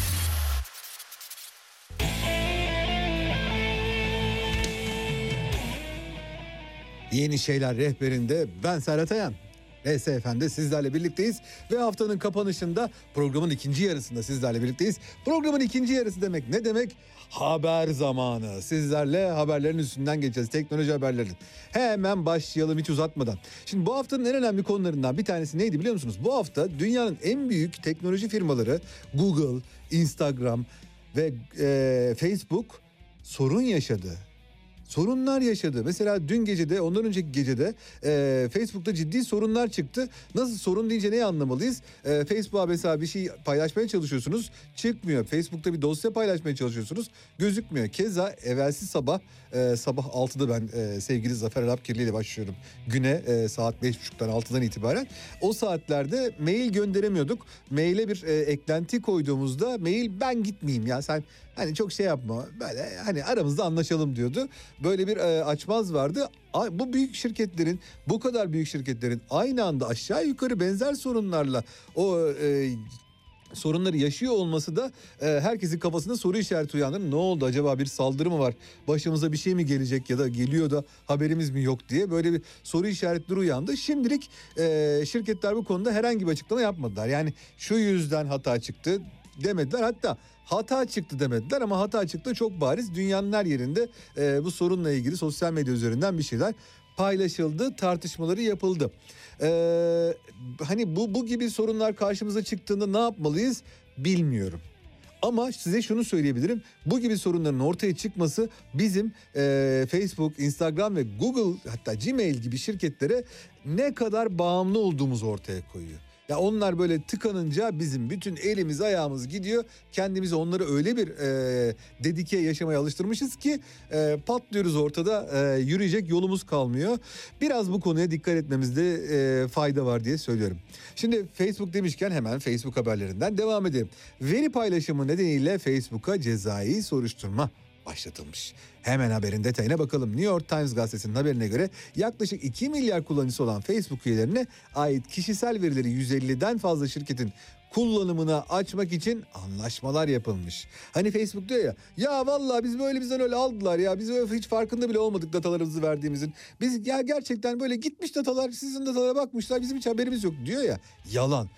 Yeni şeyler rehberinde ben Serhat Ayan. RSFM'de sizlerle birlikteyiz ve haftanın kapanışında programın ikinci yarısında sizlerle birlikteyiz. Programın ikinci yarısı demek ne demek? Haber zamanı. Sizlerle haberlerin üstünden geçeceğiz. Teknoloji haberlerin. Hemen başlayalım hiç uzatmadan. Şimdi bu haftanın en önemli konularından bir tanesi neydi biliyor musunuz? Bu hafta dünyanın en büyük teknoloji firmaları Google, Instagram ve Facebook sorun yaşadı. Sorunlar yaşadı. Mesela dün gecede, ondan önceki gecede Facebook'ta ciddi sorunlar çıktı. Nasıl sorun deyince neyi anlamalıyız? Facebook'a mesela bir şey paylaşmaya çalışıyorsunuz, çıkmıyor. Facebook'ta bir dosya paylaşmaya çalışıyorsunuz, gözükmüyor. Keza evvelsi sabah 6'da ben sevgili Zafer Alapkirli ile başlıyorum güne, saat 5.30'dan 6'dan itibaren. O saatlerde mail gönderemiyorduk. Maile bir eklenti koyduğumuzda mail ben gitmeyeyim ya sen hani çok şey yapma böyle hani aramızda anlaşalım diyordu. Böyle bir açmaz vardı. Bu büyük şirketlerin, bu kadar büyük şirketlerin aynı anda aşağı yukarı benzer sorunlarla o sorunları yaşıyor olması da herkesin kafasında soru işareti uyandırır. Ne oldu acaba, bir saldırı mı var? Başımıza bir şey mi gelecek ya da geliyor da haberimiz mi yok diye böyle bir soru işaretleri uyandı. Şimdilik şirketler bu konuda herhangi bir açıklama yapmadılar. Yani şu yüzden hata çıktı demediler, hatta hata çıktı demediler ama hata çıktı çok bariz. Dünyanın her yerinde bu sorunla ilgili sosyal medya üzerinden bir şeyler paylaşıldı, tartışmaları yapıldı. Hani bu gibi sorunlar karşımıza çıktığında ne yapmalıyız bilmiyorum. Ama size şunu söyleyebilirim. Bu gibi sorunların ortaya çıkması bizim Facebook, Instagram ve Google, hatta Gmail gibi şirketlere ne kadar bağımlı olduğumuzu ortaya koyuyor. Ya onlar böyle tıkanınca bizim bütün elimiz ayağımız gidiyor. Kendimizi onları öyle bir dedike yaşamaya alıştırmışız ki patlıyoruz ortada, yürüyecek yolumuz kalmıyor. Biraz bu konuya dikkat etmemizde fayda var diye söylüyorum. Şimdi Facebook demişken hemen Facebook haberlerinden devam edelim. Veri paylaşımı nedeniyle Facebook'a cezai soruşturma başlatılmış. Hemen haberin detayına bakalım. New York Times gazetesinin haberine göre yaklaşık 2 milyar kullanıcısı olan Facebook üyelerine ait kişisel verileri 150'den fazla şirketin kullanımına açmak için anlaşmalar yapılmış. Hani Facebook diyor ya vallahi biz böyle bizden öyle aldılar ya, biz öyle hiç farkında bile olmadık datalarımızı verdiğimizin. Biz ya gerçekten böyle gitmiş datalar, sizin datalara bakmışlar, bizim hiç haberimiz yok diyor ya. Yalan.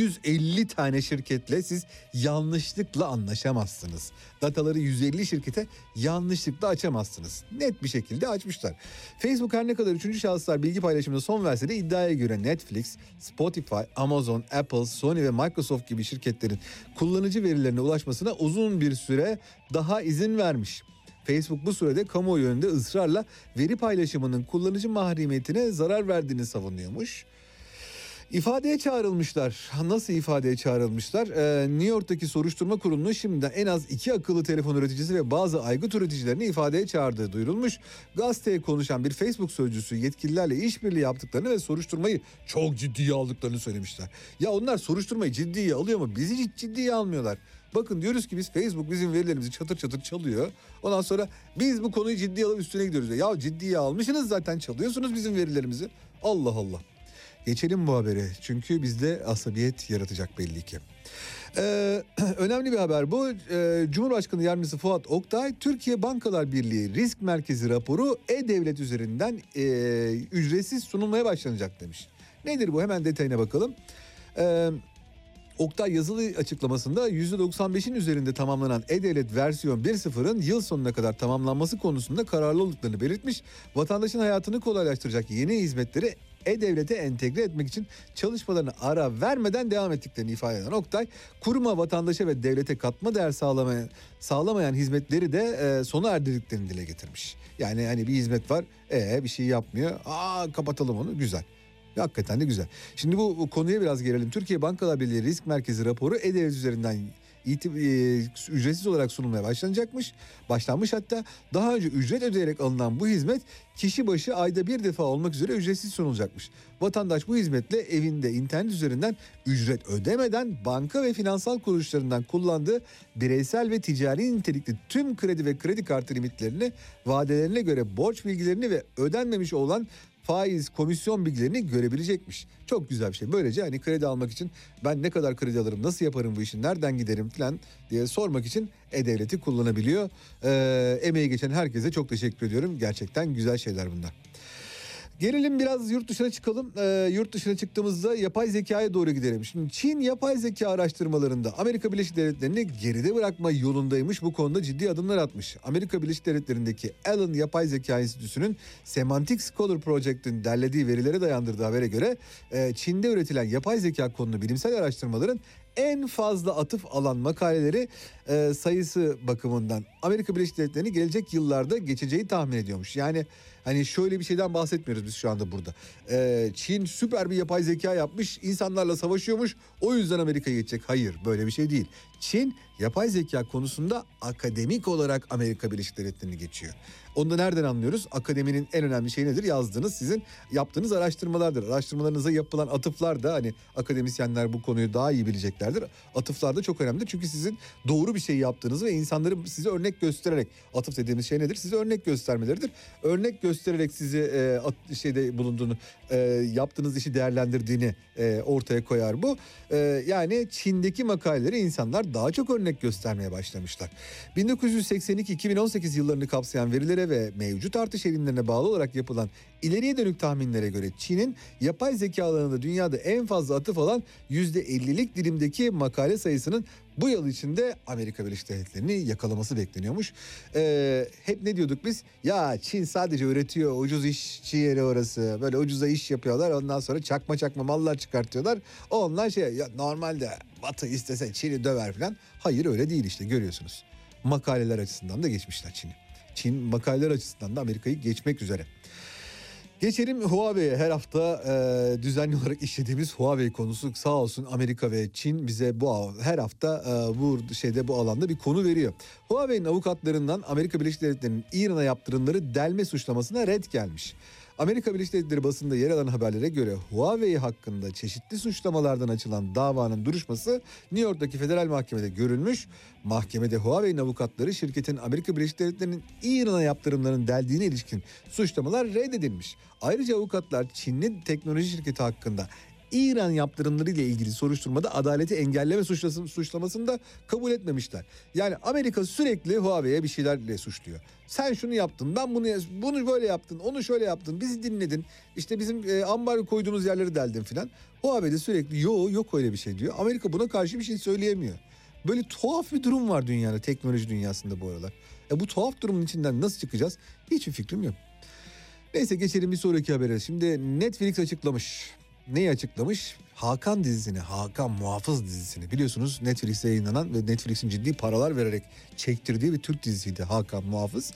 150 tane şirketle siz yanlışlıkla anlaşamazsınız. Dataları 150 şirkete yanlışlıkla açamazsınız. Net bir şekilde açmışlar. Facebook her ne kadar üçüncü şahıslar bilgi paylaşımına son verse de iddiaya göre Netflix, Spotify, Amazon, Apple, Sony ve Microsoft gibi şirketlerin kullanıcı verilerine ulaşmasına uzun bir süre daha izin vermiş. Facebook bu sürede kamuoyu önünde ısrarla veri paylaşımının kullanıcı mahremiyetine zarar verdiğini savunuyormuş. İfadeye çağrılmışlar. Nasıl ifadeye çağrılmışlar? New York'taki soruşturma kurulunun şimdiden en az 2 akıllı telefon üreticisi ve bazı aygıt üreticilerini ifadeye çağırdığı duyurulmuş. Gazeteye konuşan bir Facebook sözcüsü yetkililerle işbirliği yaptıklarını ve soruşturmayı çok ciddiye aldıklarını söylemişler. Ya onlar soruşturmayı ciddiye alıyor ama bizi hiç ciddiye almıyorlar. Bakın diyoruz ki biz, Facebook bizim verilerimizi çatır çatır çalıyor. Ondan sonra biz bu konuyu ciddiye alıp üstüne gidiyoruz. Ya ciddiye almışsınız zaten, çalıyorsunuz bizim verilerimizi. Allah Allah. Geçelim bu habere çünkü bizde asabiyet yaratacak belli ki. Önemli bir haber bu. Cumhurbaşkanı Yardımcısı Fuat Oktay, Türkiye Bankalar Birliği Risk Merkezi raporu E-Devlet üzerinden ücretsiz sunulmaya başlanacak demiş. Nedir bu? Hemen detayına bakalım. Oktay yazılı açıklamasında %95'in üzerinde tamamlanan E-Devlet versiyon 1.0'ın yıl sonuna kadar tamamlanması konusunda kararlı olduklarını belirtmiş. Vatandaşın hayatını kolaylaştıracak yeni hizmetleri E-Devlet'e entegre etmek için çalışmalarını ara vermeden devam ettiklerini ifade eden Oktay, kuruma, vatandaşa ve devlete katma değer sağlamayan hizmetleri de sona erdirdiklerini dile getirmiş. Yani hani bir hizmet var, bir şey yapmıyor, kapatalım onu, güzel. Hakikaten de güzel. Şimdi bu konuya biraz gelelim. Türkiye Bankalar Birliği Risk Merkezi raporu E-Devlet üzerinden ücretsiz olarak sunulmaya başlanmış hatta. Daha önce ücret ödeyerek alınan bu hizmet kişi başı ayda bir defa olmak üzere ücretsiz sunulacakmış. Vatandaş bu hizmetle evinde internet üzerinden ücret ödemeden banka ve finansal kuruluşlarından kullandığı bireysel ve ticari nitelikli tüm kredi ve kredi kartı limitlerini, vadelerine göre borç bilgilerini ve ödenmemiş olan faiz, komisyon bilgilerini görebilecekmiş. Çok güzel bir şey. Böylece hani kredi almak için ben ne kadar kredi alırım, nasıl yaparım bu işi, nereden giderim falan diye sormak için E-Devlet'i kullanabiliyor. Emeği geçen herkese çok teşekkür ediyorum. Gerçekten güzel şeyler bunlar. Gelelim biraz yurt dışına çıkalım. Yurt dışına çıktığımızda yapay zekaya doğru gidelim. Şimdi Çin yapay zeka araştırmalarında Amerika Birleşik Devletleri'ni geride bırakma yolundaymış. Bu konuda ciddi adımlar atmış. Amerika Birleşik Devletleri'ndeki Allen Yapay Zeka Enstitüsü'nün Semantic Scholar Project'in derlediği verilere dayandırdığı habere göre Çin'de üretilen yapay zeka konulu bilimsel araştırmaların en fazla atıf alan makaleleri sayısı bakımından Amerika Birleşik Devletleri'ni gelecek yıllarda geçeceği tahmin ediyormuş. Yani hani şöyle bir şeyden bahsetmiyoruz biz şu anda burada. Çin süper bir yapay zeka yapmış, insanlarla savaşıyormuş, o yüzden Amerika'ya geçecek. Hayır, böyle bir şey değil. Çin yapay zeka konusunda akademik olarak Amerika Birleşik Devletleri'ni geçiyor. Onu da nereden anlıyoruz? Akademinin en önemli şeyi nedir? Yazdığınız, sizin yaptığınız araştırmalardır. Araştırmalarınıza yapılan atıflar da, hani akademisyenler bu konuyu daha iyi bileceklerdir. Atıflar da çok önemli. Çünkü sizin doğru bir şey yaptığınızı ve insanları size örnek göstererek, atıf dediğimiz şey nedir? Size örnek göstermeleridir. Örnek göstererek sizi şeyde bulunduğunu, yaptığınız işi değerlendirdiğini ortaya koyar bu. Yani Çin'deki makaleleri insanlar daha çok örnek göstermeye başlamışlar. 1982-2018 yıllarını kapsayan verilere ve mevcut artış eğilimlerine bağlı olarak yapılan ileriye dönük tahminlere göre Çin'in yapay zeka alanında dünyada en fazla atıf alan %50'lik dilimdeki makale sayısının bu yıl içinde Amerika Birleşik Devletleri'ni yakalaması bekleniyormuş. Hep ne diyorduk biz? Ya Çin sadece üretiyor, ucuz işçi yeri orası. Böyle ucuza iş yapıyorlar, ondan sonra çakma mallar çıkartıyorlar. Onlar ya normalde Batı istese Çin'i döver falan. Hayır, öyle değil işte, görüyorsunuz. Makaleler açısından da geçmişler Çin'i. Çin makaleler açısından da Amerika'yı geçmek üzere. Geçelim Huawei'ye. Her hafta düzenli olarak işlediğimiz Huawei konusu, sağ olsun Amerika ve Çin bize her hafta bu alanda bir konu veriyor. Huawei'nin avukatlarından Amerika Birleşik Devletleri'nin İran'a yaptırımları delme suçlamasına red gelmiş. Amerika Birleşik Devletleri basında yer alan haberlere göre Huawei hakkında çeşitli suçlamalardan açılan davanın duruşması New York'taki federal mahkemede görülmüş. Mahkemede Huawei'nin avukatları şirketin Amerika Birleşik Devletleri'nin İran'a yaptırımlarının deldiğine ilişkin suçlamalar reddedilmiş. Ayrıca avukatlar Çinli teknoloji şirketi hakkında İran yaptırımları ile ilgili soruşturmada adaleti engelleme suçlamasını da kabul etmemişler. Yani Amerika sürekli Huawei'ye bir şeylerle suçluyor. Sen şunu yaptın, ben bunu böyle yaptın, onu şöyle yaptın, bizi dinledin. İşte bizim ambar koyduğumuz yerleri deldin filan. Huawei de sürekli yok öyle bir şey diyor. Amerika buna karşı bir şey söyleyemiyor. Böyle tuhaf bir durum var dünyada, teknoloji dünyasında bu aralar. Bu tuhaf durumun içinden nasıl çıkacağız? Hiçbir fikrim yok. Neyse, geçelim bir sonraki habere. Şimdi Netflix açıklamış. Neyi açıklamış? Hakan dizisini, Hakan Muhafız dizisini. Biliyorsunuz Netflix'te yayınlanan ve Netflix'in ciddi paralar vererek çektirdiği bir Türk dizisiydi Hakan Muhafız.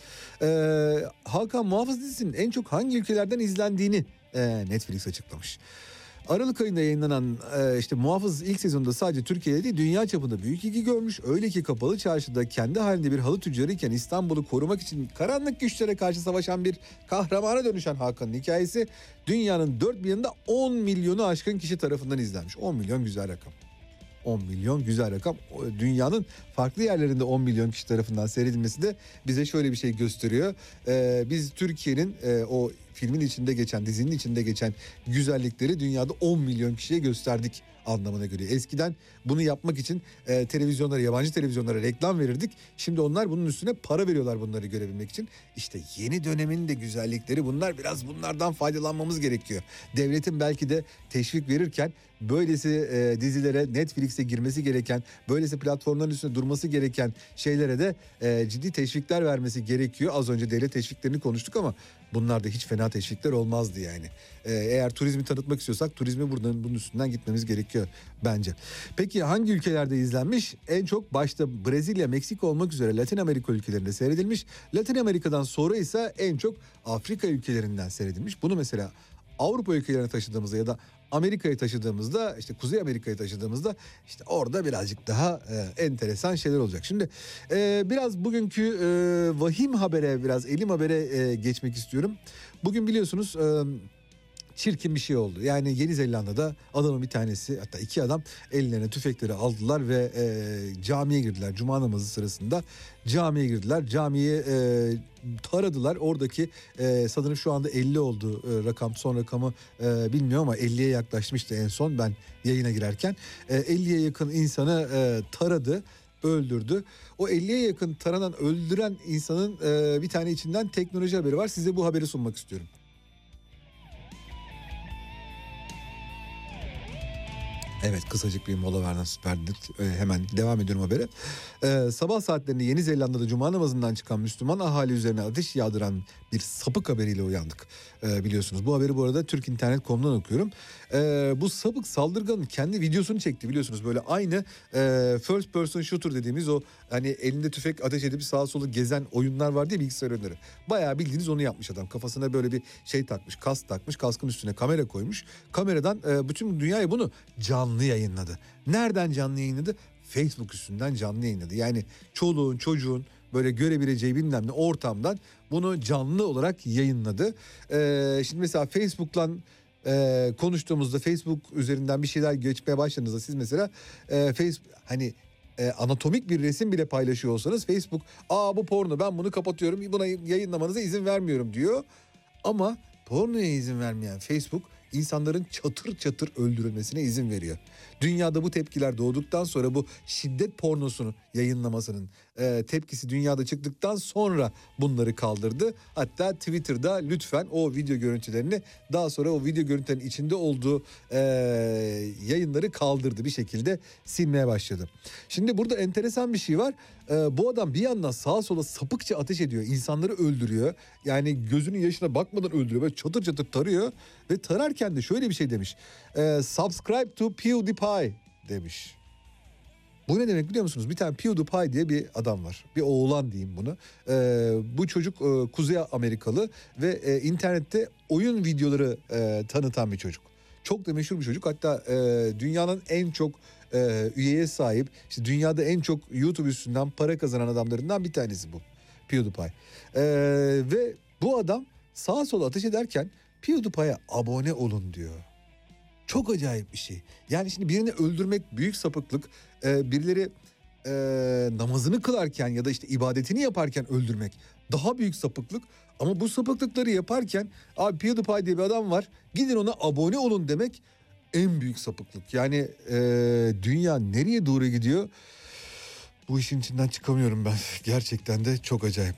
Hakan Muhafız dizisinin en çok hangi ülkelerden izlendiğini Netflix açıklamış. Aralık ayında yayınlanan Muhafız ilk sezonda sadece Türkiye'de değil, dünya çapında büyük ilgi görmüş. Öyle ki kapalı çarşıda kendi halinde bir halı tüccarıyken İstanbul'u korumak için karanlık güçlere karşı savaşan bir kahramana dönüşen Hakan'ın hikayesi dünyanın dört bir yanında 10 milyonu aşkın kişi tarafından izlenmiş. 10 milyon güzel rakam. 10 milyon güzel rakam. Dünyanın farklı yerlerinde 10 milyon kişi tarafından seyredilmesi de bize şöyle bir şey gösteriyor. Biz Türkiye'nin o filmin içinde geçen, dizinin içinde geçen güzellikleri dünyada 10 milyon kişiye gösterdik anlamına geliyor. Eskiden bunu yapmak için televizyonlara, yabancı televizyonlara reklam verirdik. Şimdi onlar bunun üstüne para veriyorlar bunları görebilmek için. İşte yeni dönemin de güzellikleri bunlar. Biraz bunlardan faydalanmamız gerekiyor. Devletin belki de teşvik verirken böylesi dizilere, Netflix'e girmesi gereken, böylesi platformların üstünde durması gereken şeylere de ciddi teşvikler vermesi gerekiyor. Az önce devlet teşviklerini konuştuk ama bunlar da hiç fena teşvikler olmazdı yani. Eğer turizmi tanıtmak istiyorsak turizmi bunun üstünden gitmemiz gerekiyor bence. Peki hangi ülkelerde izlenmiş? En çok başta Brezilya, Meksika olmak üzere Latin Amerika ülkelerinde seyredilmiş. Latin Amerika'dan sonra ise en çok Afrika ülkelerinden seyredilmiş. Bunu mesela Avrupa ülkelerine taşıdığımızda ya da Amerika'ya taşıdığımızda, işte Kuzey Amerika'ya taşıdığımızda işte orada birazcık daha enteresan şeyler olacak. Şimdi biraz bugünkü vahim habere, biraz elim habere geçmek istiyorum. Bugün biliyorsunuz çirkin bir şey oldu. Yani Yeni Zelanda'da adamın bir tanesi, hatta iki adam ellerine tüfekleri aldılar ve camiye girdiler. Cuma namazı sırasında camiye girdiler. Camiye taradılar. Oradaki sanırım şu anda 50 oldu rakam. Son rakamı bilmiyorum ama 50'ye yaklaşmıştı en son ben yayına girerken. 50'ye yakın insanı taradı, öldürdü. O 50'ye yakın taranan, öldüren insanın bir tane içinden teknoloji haberi var. Size bu haberi sunmak istiyorum. Evet, kısacık bir mola verdik. Hemen devam ediyorum habere. Sabah saatlerinde Yeni Zelanda'da cuma namazından çıkan Müslüman ahali üzerine ateş yağdıran bir sapık haberiyle uyandık. Biliyorsunuz bu haberi bu arada Türkinternet.com'dan okuyorum. Bu sapık saldırganın kendi videosunu çekti, biliyorsunuz böyle aynı first person shooter dediğimiz o hani elinde tüfek ateş edip sağa sola gezen oyunlar var diye, bilgisayar oyunları. Bayağı bildiğiniz onu yapmış adam. Kafasına böyle bir şey takmış, kask takmış, kaskın üstüne kamera koymuş. Kameradan bütün dünyaya bunu canlı yayınladı. Nereden canlı yayınladı? Facebook üstünden canlı yayınladı. Yani çoluğun çocuğun böyle görebileceği bilmem ne ortamdan bunu canlı olarak yayınladı. Şimdi mesela Facebook'la konuştuğumuzda, Facebook üzerinden bir şeyler geçmeye başladığınızda siz mesela Facebook hani anatomik bir resim bile paylaşıyor olsanız Facebook bu porno, ben bunu kapatıyorum, buna yayınlamanıza izin vermiyorum diyor. Ama pornoya izin vermeyen Facebook insanların çatır çatır öldürülmesine izin veriyor. Dünyada bu tepkiler doğduktan sonra, bu şiddet pornosunu yayınlamasının tepkisi dünyada çıktıktan sonra bunları kaldırdı. Hatta Twitter'da lütfen o video görüntülerini, daha sonra o video görüntülerin içinde olduğu yayınları kaldırdı, bir şekilde silmeye başladı. Şimdi burada enteresan bir şey var. Bu adam bir yandan sağa sola sapıkça ateş ediyor, insanları öldürüyor. Yani gözünün yaşına bakmadan öldürüyor, böyle çatır çatır tarıyor ve tararken de şöyle bir şey demiş. Subscribe to PewDiePie demiş. Bu ne demek biliyor musunuz? Bir tane PewDiePie diye bir adam var. Bir oğlan diyeyim bunu. Bu çocuk Kuzey Amerikalı ve internette oyun videoları tanıtan bir çocuk. Çok da meşhur bir çocuk. Hatta dünyanın en çok üyeye sahip, işte dünyada en çok YouTube üstünden para kazanan adamlarından bir tanesi bu PewDiePie. Ve bu adam sağa sola ateş ederken PewDiePie'ye abone olun diyor. Çok acayip bir şey. Yani şimdi birini öldürmek büyük sapıklık. Birileri namazını kılarken ya da işte ibadetini yaparken öldürmek daha büyük sapıklık. Ama bu sapıklıkları yaparken PewDiePie diye bir adam var, gidin ona abone olun demek en büyük sapıklık. Yani dünya nereye doğru gidiyor? Bu işin içinden çıkamıyorum ben. Gerçekten de çok acayip.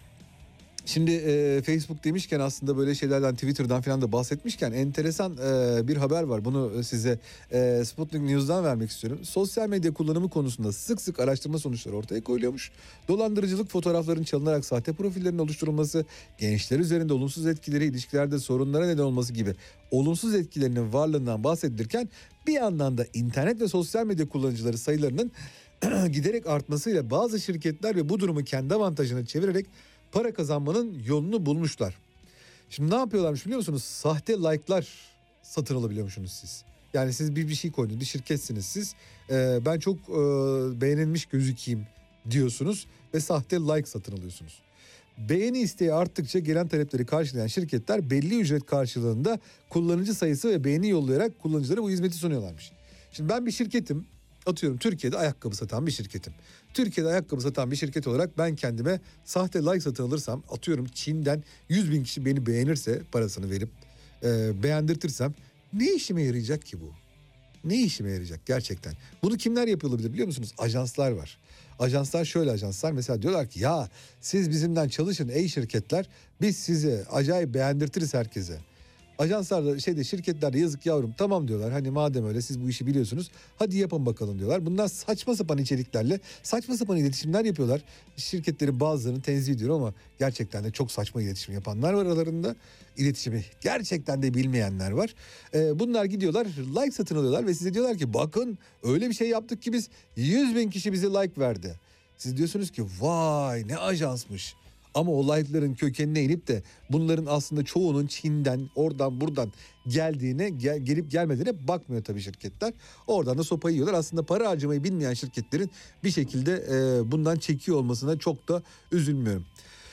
Şimdi Facebook demişken, aslında böyle şeylerden, Twitter'dan falan da bahsetmişken enteresan bir haber var. Bunu size Sputnik News'dan vermek istiyorum. Sosyal medya kullanımı konusunda sık sık araştırma sonuçları ortaya koyuluyormuş. Dolandırıcılık, fotoğrafların çalınarak sahte profillerin oluşturulması, gençler üzerinde olumsuz etkileri, ilişkilerde sorunlara neden olması gibi olumsuz etkilerinin varlığından bahsedilirken, bir yandan da internet ve sosyal medya kullanıcıları sayılarının giderek artmasıyla bazı şirketler ve bu durumu kendi avantajına çevirerek para kazanmanın yolunu bulmuşlar. Şimdi ne yapıyorlarmış biliyor musunuz? Sahte like'lar satın alabiliyormuşsunuz siz. Yani siz bir şey koydunuz, bir şirketsiniz siz. Ben çok beğenilmiş gözükeyim diyorsunuz ve sahte like satın alıyorsunuz. Beğeni isteği arttıkça gelen talepleri karşılayan şirketler belli ücret karşılığında kullanıcı sayısı ve beğeni yollayarak kullanıcılara bu hizmeti sunuyorlarmış. Şimdi ben bir şirketim. Atıyorum Türkiye'de ayakkabı satan bir şirketim. Türkiye'de ayakkabı satan bir şirket olarak ben kendime sahte like satın alırsam, atıyorum Çin'den 100 bin kişi beni beğenirse, parasını verip beğendirtirsem, ne işime yarayacak ki bu? Ne işime yarayacak gerçekten? Bunu kimler yapıyor olabilir biliyor musunuz? Ajanslar var. Ajanslar şöyle ajanslar, mesela diyorlar ki ya siz bizimden çalışın ey şirketler, biz sizi acayip beğendirtiriz herkese. Ajanslar da şirketler de yazık yavrum, tamam diyorlar, hani madem öyle siz bu işi biliyorsunuz hadi yapın bakalım diyorlar. Bunlar saçma sapan içeriklerle saçma sapan iletişimler yapıyorlar. Şirketlerin bazılarını tenzih ediyorum ama gerçekten de çok saçma iletişim yapanlar var aralarında. İletişimi gerçekten de bilmeyenler var. Bunlar gidiyorlar like satın alıyorlar ve size diyorlar ki bakın öyle bir şey yaptık ki biz 100 bin kişi bize like verdi. Siz diyorsunuz ki vay ne ajansmış. Ama o like'ların kökenine inip de bunların aslında çoğunun Çin'den, oradan buradan geldiğine, gelip gelmediğine bakmıyor tabii şirketler. Oradan da sopayı yiyorlar. Aslında para harcamayı bilmeyen şirketlerin bir şekilde bundan çekiyor olmasına çok da üzülmüyorum.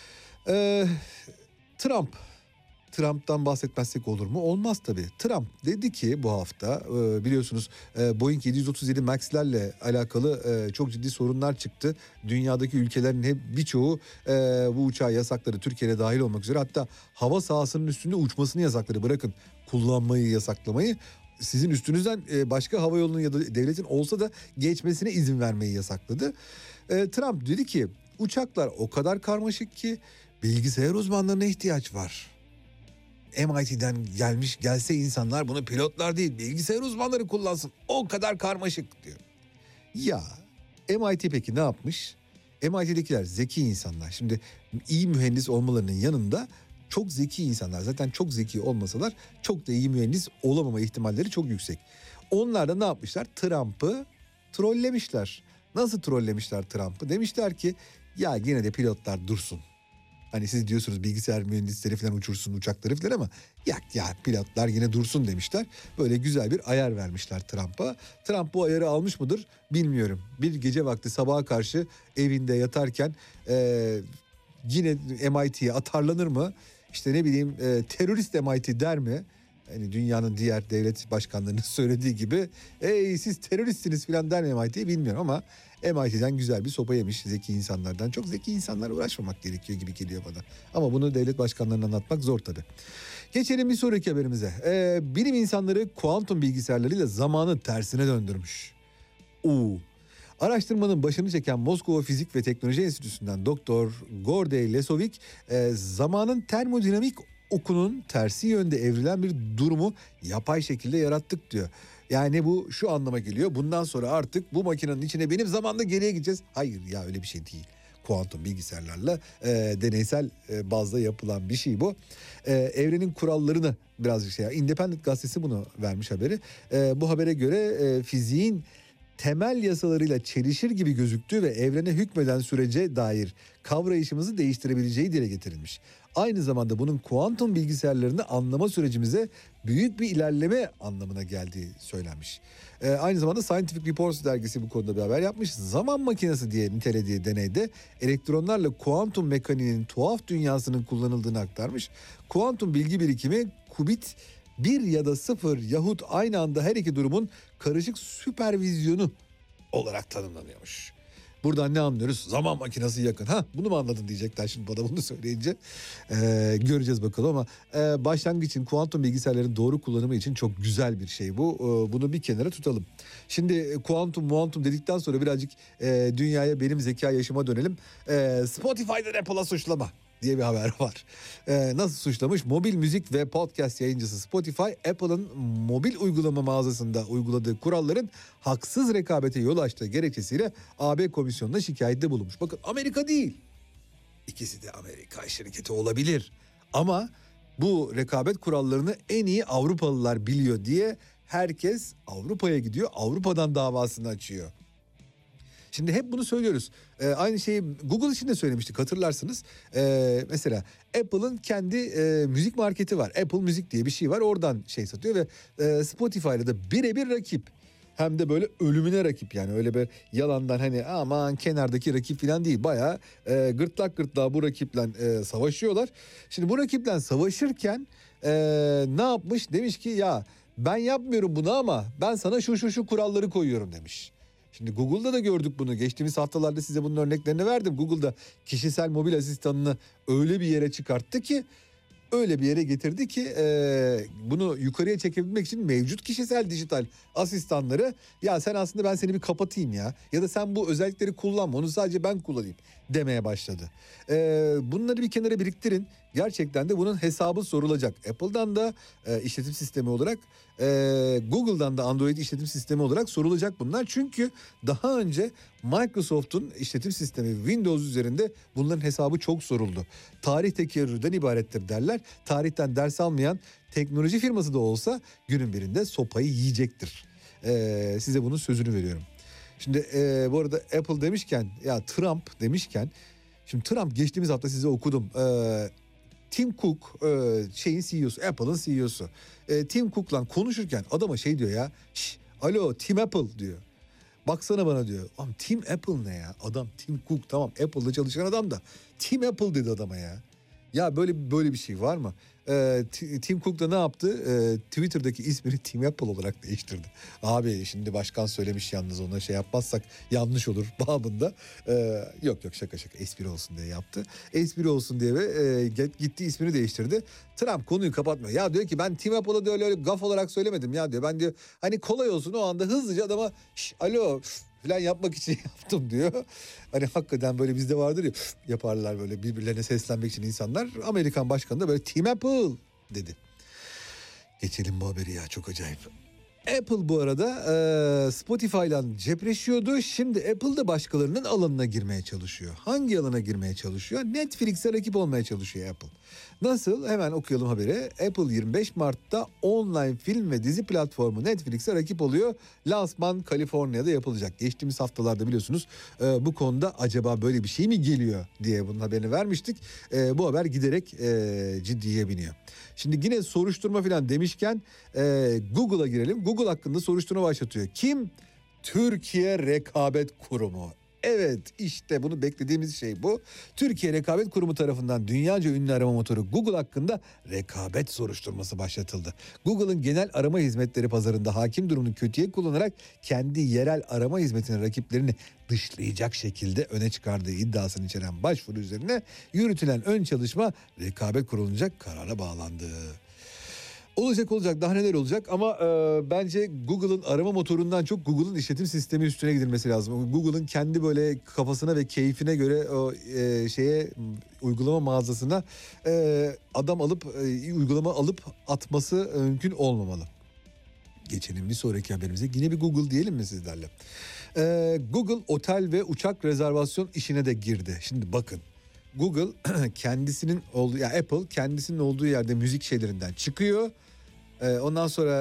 Trump'tan bahsetmezsek olur mu? Olmaz tabii. Trump dedi ki bu hafta biliyorsunuz Boeing 737 MAX'lerle alakalı çok ciddi sorunlar çıktı. Dünyadaki ülkelerin birçoğu bu uçağı yasakladı. Türkiye'de dahil olmak üzere. Hatta hava sahasının üstünde uçmasını yasakladı. Bırakın kullanmayı, yasaklamayı. Sizin üstünüzden başka hava yolunun ya da devletin olsa da geçmesine izin vermeyi yasakladı. Trump dedi ki uçaklar o kadar karmaşık ki bilgisayar uzmanlarına ihtiyaç var. MIT'den gelse insanlar bunu pilotlar değil bilgisayar uzmanları kullansın. O kadar karmaşık diyor. Ya MIT peki ne yapmış? MIT'dekiler zeki insanlar. Şimdi iyi mühendis olmalarının yanında çok zeki insanlar. Zaten çok zeki olmasalar çok da iyi mühendis olamama ihtimalleri çok yüksek. Onlar da ne yapmışlar? Trump'ı trollemişler. Nasıl trollemişler Trump'ı? Demişler ki ya yine de pilotlar dursun. Hani siz diyorsunuz bilgisayar mühendisleri falan uçursun uçakları falan ama ya pilotlar yine dursun demişler. Böyle güzel bir ayar vermişler Trump'a. Trump bu ayarı almış mıdır bilmiyorum. Bir gece vakti sabaha karşı evinde yatarken yine MIT'ye atarlanır mı? İşte ne bileyim terörist MIT der mi? Hani dünyanın diğer devlet başkanlarının söylediği gibi siz teröristsiniz falan der mi MIT'ye bilmiyorum ama MIT'den güzel bir sopa yemiş zeki insanlardan. Çok zeki insanlarla uğraşmamak gerekiyor gibi geliyor bana. Ama bunu devlet başkanlarına anlatmak zor tabii. Geçelim bir sonraki haberimize. Bilim insanları kuantum bilgisayarlarıyla zamanı tersine döndürmüş. Araştırmanın başını çeken Moskova Fizik ve Teknoloji Enstitüsü'nden Doktor Gordey Lesovik zamanın termodinamik okunun tersi yönde evrilen bir durumu yapay şekilde yarattık diyor. Yani bu şu anlama geliyor. Bundan sonra artık bu makinenin içine benim zamanla geriye gideceğiz. Hayır ya öyle bir şey değil. Kuantum bilgisayarlarla deneysel bazda yapılan bir şey bu. Evrenin kurallarını birazcık Independent gazetesi bunu vermiş haberi. Bu habere göre fiziğin temel yasalarıyla çelişir gibi gözüktüğü ve evrene hükmeden sürece dair kavrayışımızı değiştirebileceği dile getirilmiş. Aynı zamanda bunun kuantum bilgisayarlarını anlama sürecimize büyük bir ilerleme anlamına geldiği söylenmiş. Aynı zamanda Scientific Reports dergisi bu konuda bir haber yapmış. Zaman makinesi diye nitelediği deneyde elektronlarla kuantum mekaniğinin tuhaf dünyasının kullanıldığını aktarmış. Kuantum bilgi birikimi kubit 1 ya da 0 yahut aynı anda her iki durumun karışık süpervizyonu olarak tanımlanıyormuş. Buradan ne anlıyoruz? Zaman makinesi yakın. Bunu mu anladın diyecekler şimdi bana bunu söyleyince. Göreceğiz bakalım ama başlangıç için kuantum bilgisayarların doğru kullanımı için çok güzel bir şey bu. Bunu bir kenara tutalım. Şimdi kuantum dedikten sonra birazcık dünyaya benim zeka yaşıma dönelim. Spotify'dan Apple'a suçlama diye bir haber var. Nasıl suçlamış? Mobil müzik ve podcast yayıncısı Spotify, Apple'ın mobil uygulama mağazasında uyguladığı kuralların haksız rekabete yol açtığı gerekçesiyle AB komisyonuna şikayette bulunmuş. Bakın Amerika değil. İkisi de Amerika şirketi olabilir. Ama bu rekabet kurallarını en iyi Avrupalılar biliyor diye herkes Avrupa'ya gidiyor. Avrupa'dan davasını açıyor. Şimdi hep bunu söylüyoruz. Aynı şeyi Google için de söylemiştik hatırlarsınız. Mesela Apple'ın kendi müzik marketi var. Apple Müzik diye bir şey var. Oradan satıyor ve Spotify'la da birebir rakip. Hem de böyle ölümüne rakip yani öyle bir yalandan hani aman kenardaki rakip falan değil. Bayağı gırtlak gırtlağa bu rakiple savaşıyorlar. Şimdi bu rakiple savaşırken ne yapmış? Demiş ki ya ben yapmıyorum bunu ama ben sana şu kuralları koyuyorum demiş. Şimdi Google'da da gördük bunu. Geçtiğimiz haftalarda size bunun örneklerini verdim. Google'da kişisel mobil asistanını öyle bir yere çıkarttı ki, öyle bir yere getirdi ki bunu yukarıya çekebilmek için mevcut kişisel dijital asistanları ya sen aslında ben seni bir kapatayım ya da sen bu özellikleri kullanma onu sadece ben kullanayım demeye başladı. Bunları bir kenara biriktirin. Gerçekten de bunun hesabı sorulacak. Apple'dan da işletim sistemi olarak Google'dan da Android işletim sistemi olarak sorulacak bunlar. Çünkü daha önce Microsoft'un işletim sistemi Windows üzerinde bunların hesabı çok soruldu. Tarih tekerrürden ibarettir derler. Tarihten ders almayan teknoloji firması da olsa günün birinde sopayı yiyecektir. Size bunun sözünü veriyorum. Şimdi bu arada Apple demişken Trump demişken şimdi Trump geçtiğimiz hafta size okudum. Tim Cook CEO'su Apple'ın CEO'su. Tim Cook'la konuşurken adama diyor ya. Alo Tim Apple diyor. Baksana bana diyor. Tim Apple ne ya? Adam Tim Cook tamam Apple'da çalışan adam da Tim Apple dedi adama ya. Ya böyle bir şey var mı? Tim Cook da ne yaptı? Twitter'daki ismini Tim Apple olarak değiştirdi. Abi şimdi başkan söylemiş yalnız ona yapmazsak yanlış olur babında. Yok şaka espri olsun diye yaptı. Espri olsun diye ve gitti ismini değiştirdi. Trump konuyu kapatmıyor. Ya diyor ki ben Tim Apple'a da öyle gaf olarak söylemedim ya diyor. Ben diyor hani kolay olsun o anda hızlıca adama alo falan yapmak için yaptım diyor. Hani hakikaten böyle bizde vardır ya yaparlar böyle birbirlerine seslenmek için insanlar. Amerikan başkanı da böyle Tim Apple dedi. Geçelim bu haberi ya, çok acayip. Apple bu arada Spotify'la cepreşiyordu. Şimdi Apple da başkalarının alanına girmeye çalışıyor. Hangi alana girmeye çalışıyor? Netflix'e rakip olmaya çalışıyor Apple. Nasıl? Hemen okuyalım haberi. Apple 25 Mart'ta online film ve dizi platformu Netflix'e rakip oluyor. Lansman Kaliforniya'da yapılacak. Geçtiğimiz haftalarda biliyorsunuz bu konuda acaba böyle bir şey mi geliyor diye bunun haberini vermiştik. Bu haber giderek ciddiye biniyor. Şimdi yine soruşturma falan demişken Google'a girelim. Google hakkında soruşturma başlatıyor. Kim? Türkiye Rekabet Kurumu. Evet, işte bunu beklediğimiz şey bu. Türkiye Rekabet Kurumu tarafından dünyaca ünlü arama motoru Google hakkında rekabet soruşturması başlatıldı. Google'ın genel arama hizmetleri pazarında hakim durumunu kötüye kullanarak kendi yerel arama hizmetinin rakiplerini dışlayacak şekilde öne çıkardığı iddiasını içeren başvuru üzerine yürütülen ön çalışma rekabet kurulunca karara bağlandı. Olacak daha neler olacak ama bence Google'ın arama motorundan çok Google'ın işletim sistemi üstüne gidilmesi lazım. Google'ın kendi böyle kafasına ve keyfine göre o uygulama mağazasına adam alıp uygulama alıp atması mümkün olmamalı. Geçelim bir sonraki haberimize. Yine bir Google diyelim mi sizlerle? Google otel ve uçak rezervasyon işine de girdi. Şimdi bakın. Google kendisinin olduğu, ya Apple kendisinin olduğu yerde müzik şeylerinden çıkıyor. Ondan sonra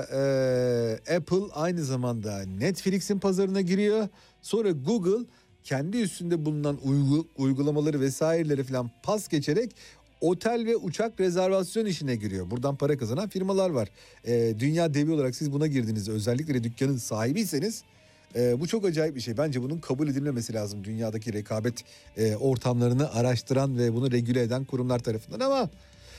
Apple aynı zamanda Netflix'in pazarına giriyor. Sonra Google kendi üstünde bulunan uygulamaları vesaireleri falan pas geçerek otel ve uçak rezervasyon işine giriyor. Buradan para kazanan firmalar var. Dünya devi olarak siz buna girdiğinizde, özellikle de dükkanın sahibiyseniz bu çok acayip bir şey. Bence bunun kabul edilmemesi lazım dünyadaki rekabet ortamlarını araştıran ve bunu regüle eden kurumlar tarafından, ama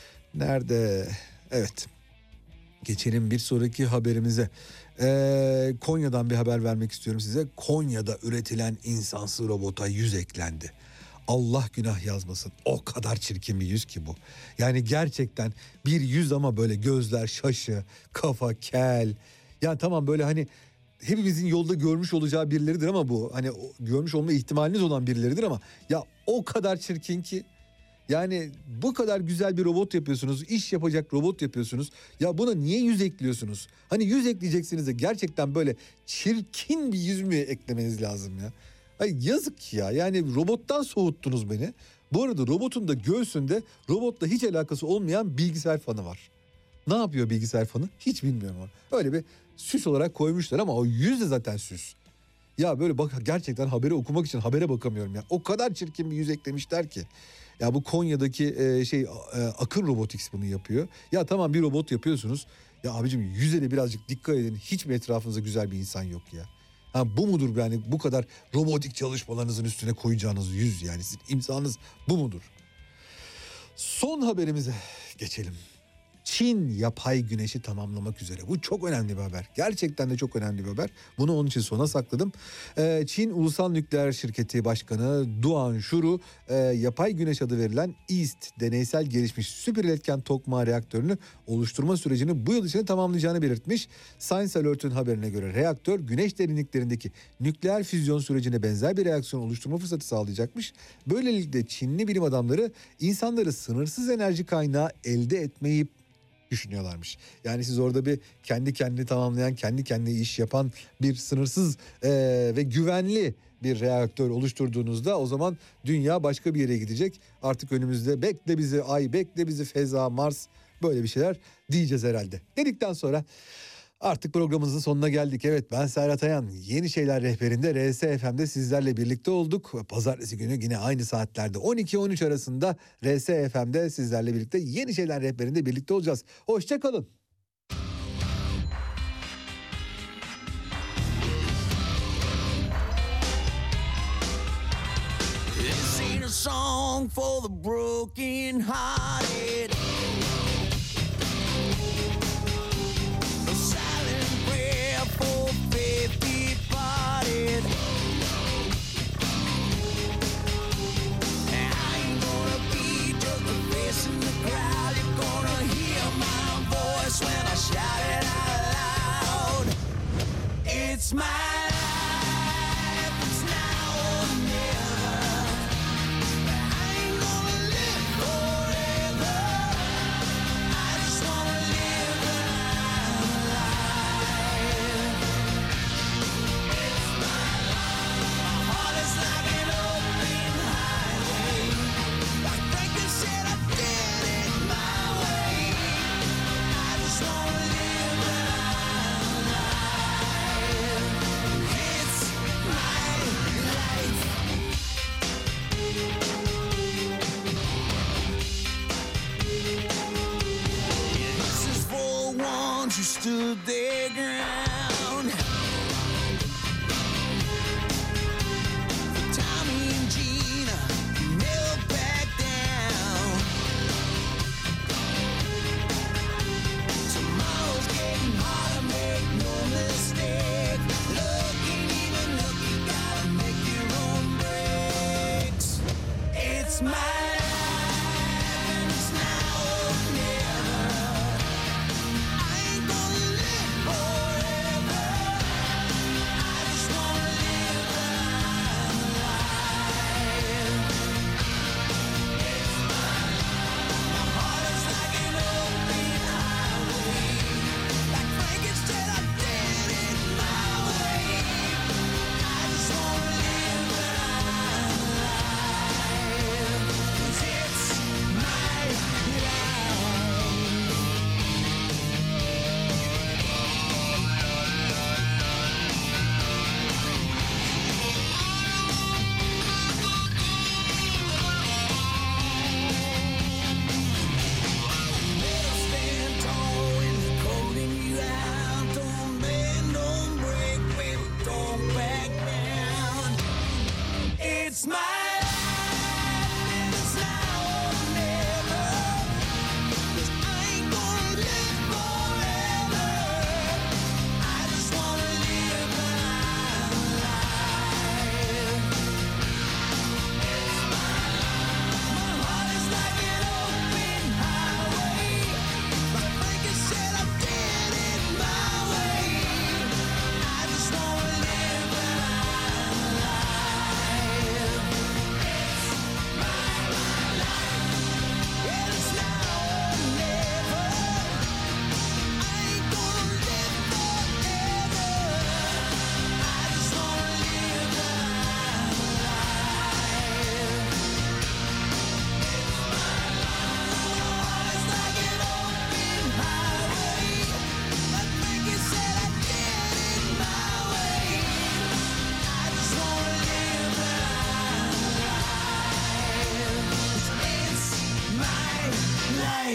nerede? Evet. Geçelim bir sonraki haberimize. Konya'dan bir haber vermek istiyorum size. Konya'da üretilen insansız robota yüz eklendi. Allah günah yazmasın. O kadar çirkin bir yüz ki bu. Yani gerçekten bir yüz ama böyle gözler şaşı, kafa kel. Yani tamam, böyle hani hepimizin yolda görmüş olacağı birileridir ama bu hani görmüş olma ihtimaliniz olan birileridir ama ya o kadar çirkin ki. Yani bu kadar güzel bir robot yapıyorsunuz, iş yapacak robot yapıyorsunuz. Ya buna niye yüz ekliyorsunuz? Hani yüz ekleyeceksiniz de gerçekten böyle çirkin bir yüz mü eklemeniz lazım ya? Ay yazık ya, yani robottan soğuttunuz beni. Bu arada robotun da göğsünde robotla hiç alakası olmayan bilgisayar fanı var. Ne yapıyor bilgisayar fanı? Hiç bilmiyorum ama. Öyle bir süs olarak koymuşlar ama o yüz de zaten süs. Ya böyle bak, gerçekten haberi okumak için habere bakamıyorum ya. O kadar çirkin bir yüz eklemişler ki. Ya bu Konya'daki Akın Robotics bunu yapıyor. Ya tamam, bir robot yapıyorsunuz. Ya abicim yüze de birazcık dikkat edin. Hiç mi etrafınızda güzel bir insan yok ya? Ha, bu mudur yani bu kadar robotik çalışmalarınızın üstüne koyacağınız yüz, yani sizin imzanız bu mudur? Son haberimize geçelim. Çin yapay güneşi tamamlamak üzere. Bu çok önemli bir haber. Gerçekten de çok önemli bir haber. Bunu onun için sona sakladım. Çin Ulusal Nükleer Şirketi Başkanı Duan Shuru yapay güneş adı verilen EAST deneysel gelişmiş süper iletken tokmağı reaktörünü oluşturma sürecini bu yıl içinde tamamlayacağını belirtmiş. Science Alert'ün haberine göre reaktör güneş derinliklerindeki nükleer füzyon sürecine benzer bir reaksiyon oluşturma fırsatı sağlayacakmış. Böylelikle Çinli bilim adamları insanları sınırsız enerji kaynağı elde etmeyi düşünüyorlarmış. Yani siz orada bir kendi kendini tamamlayan, kendi kendine iş yapan bir sınırsız ve güvenli bir reaktör oluşturduğunuzda o zaman dünya başka bir yere gidecek. Artık önümüzde bekle bizi ay, bekle bizi feza, Mars, böyle bir şeyler diyeceğiz herhalde. Dedikten sonra artık programımızın sonuna geldik. Evet, ben Serhat Ayan. Yeni Şeyler Rehberi'nde RSFM'de sizlerle birlikte olduk. Pazartesi günü yine aynı saatlerde 12-13 arasında RSFM'de sizlerle birlikte Yeni Şeyler Rehberi'nde birlikte olacağız. Hoşça kalın. This ain't a song for the broken hearted. A silent prayer for faith departed. I ain't gonna be just a face in the crowd. You're gonna hear my voice when I shout it out loud. It's my life, it's now or never. I ain't gonna live forever. to the ground. For Tommy and Gina, never back down. Tomorrow's getting harder, make no mistake. Looking even look, you gotta make your own breaks. It's my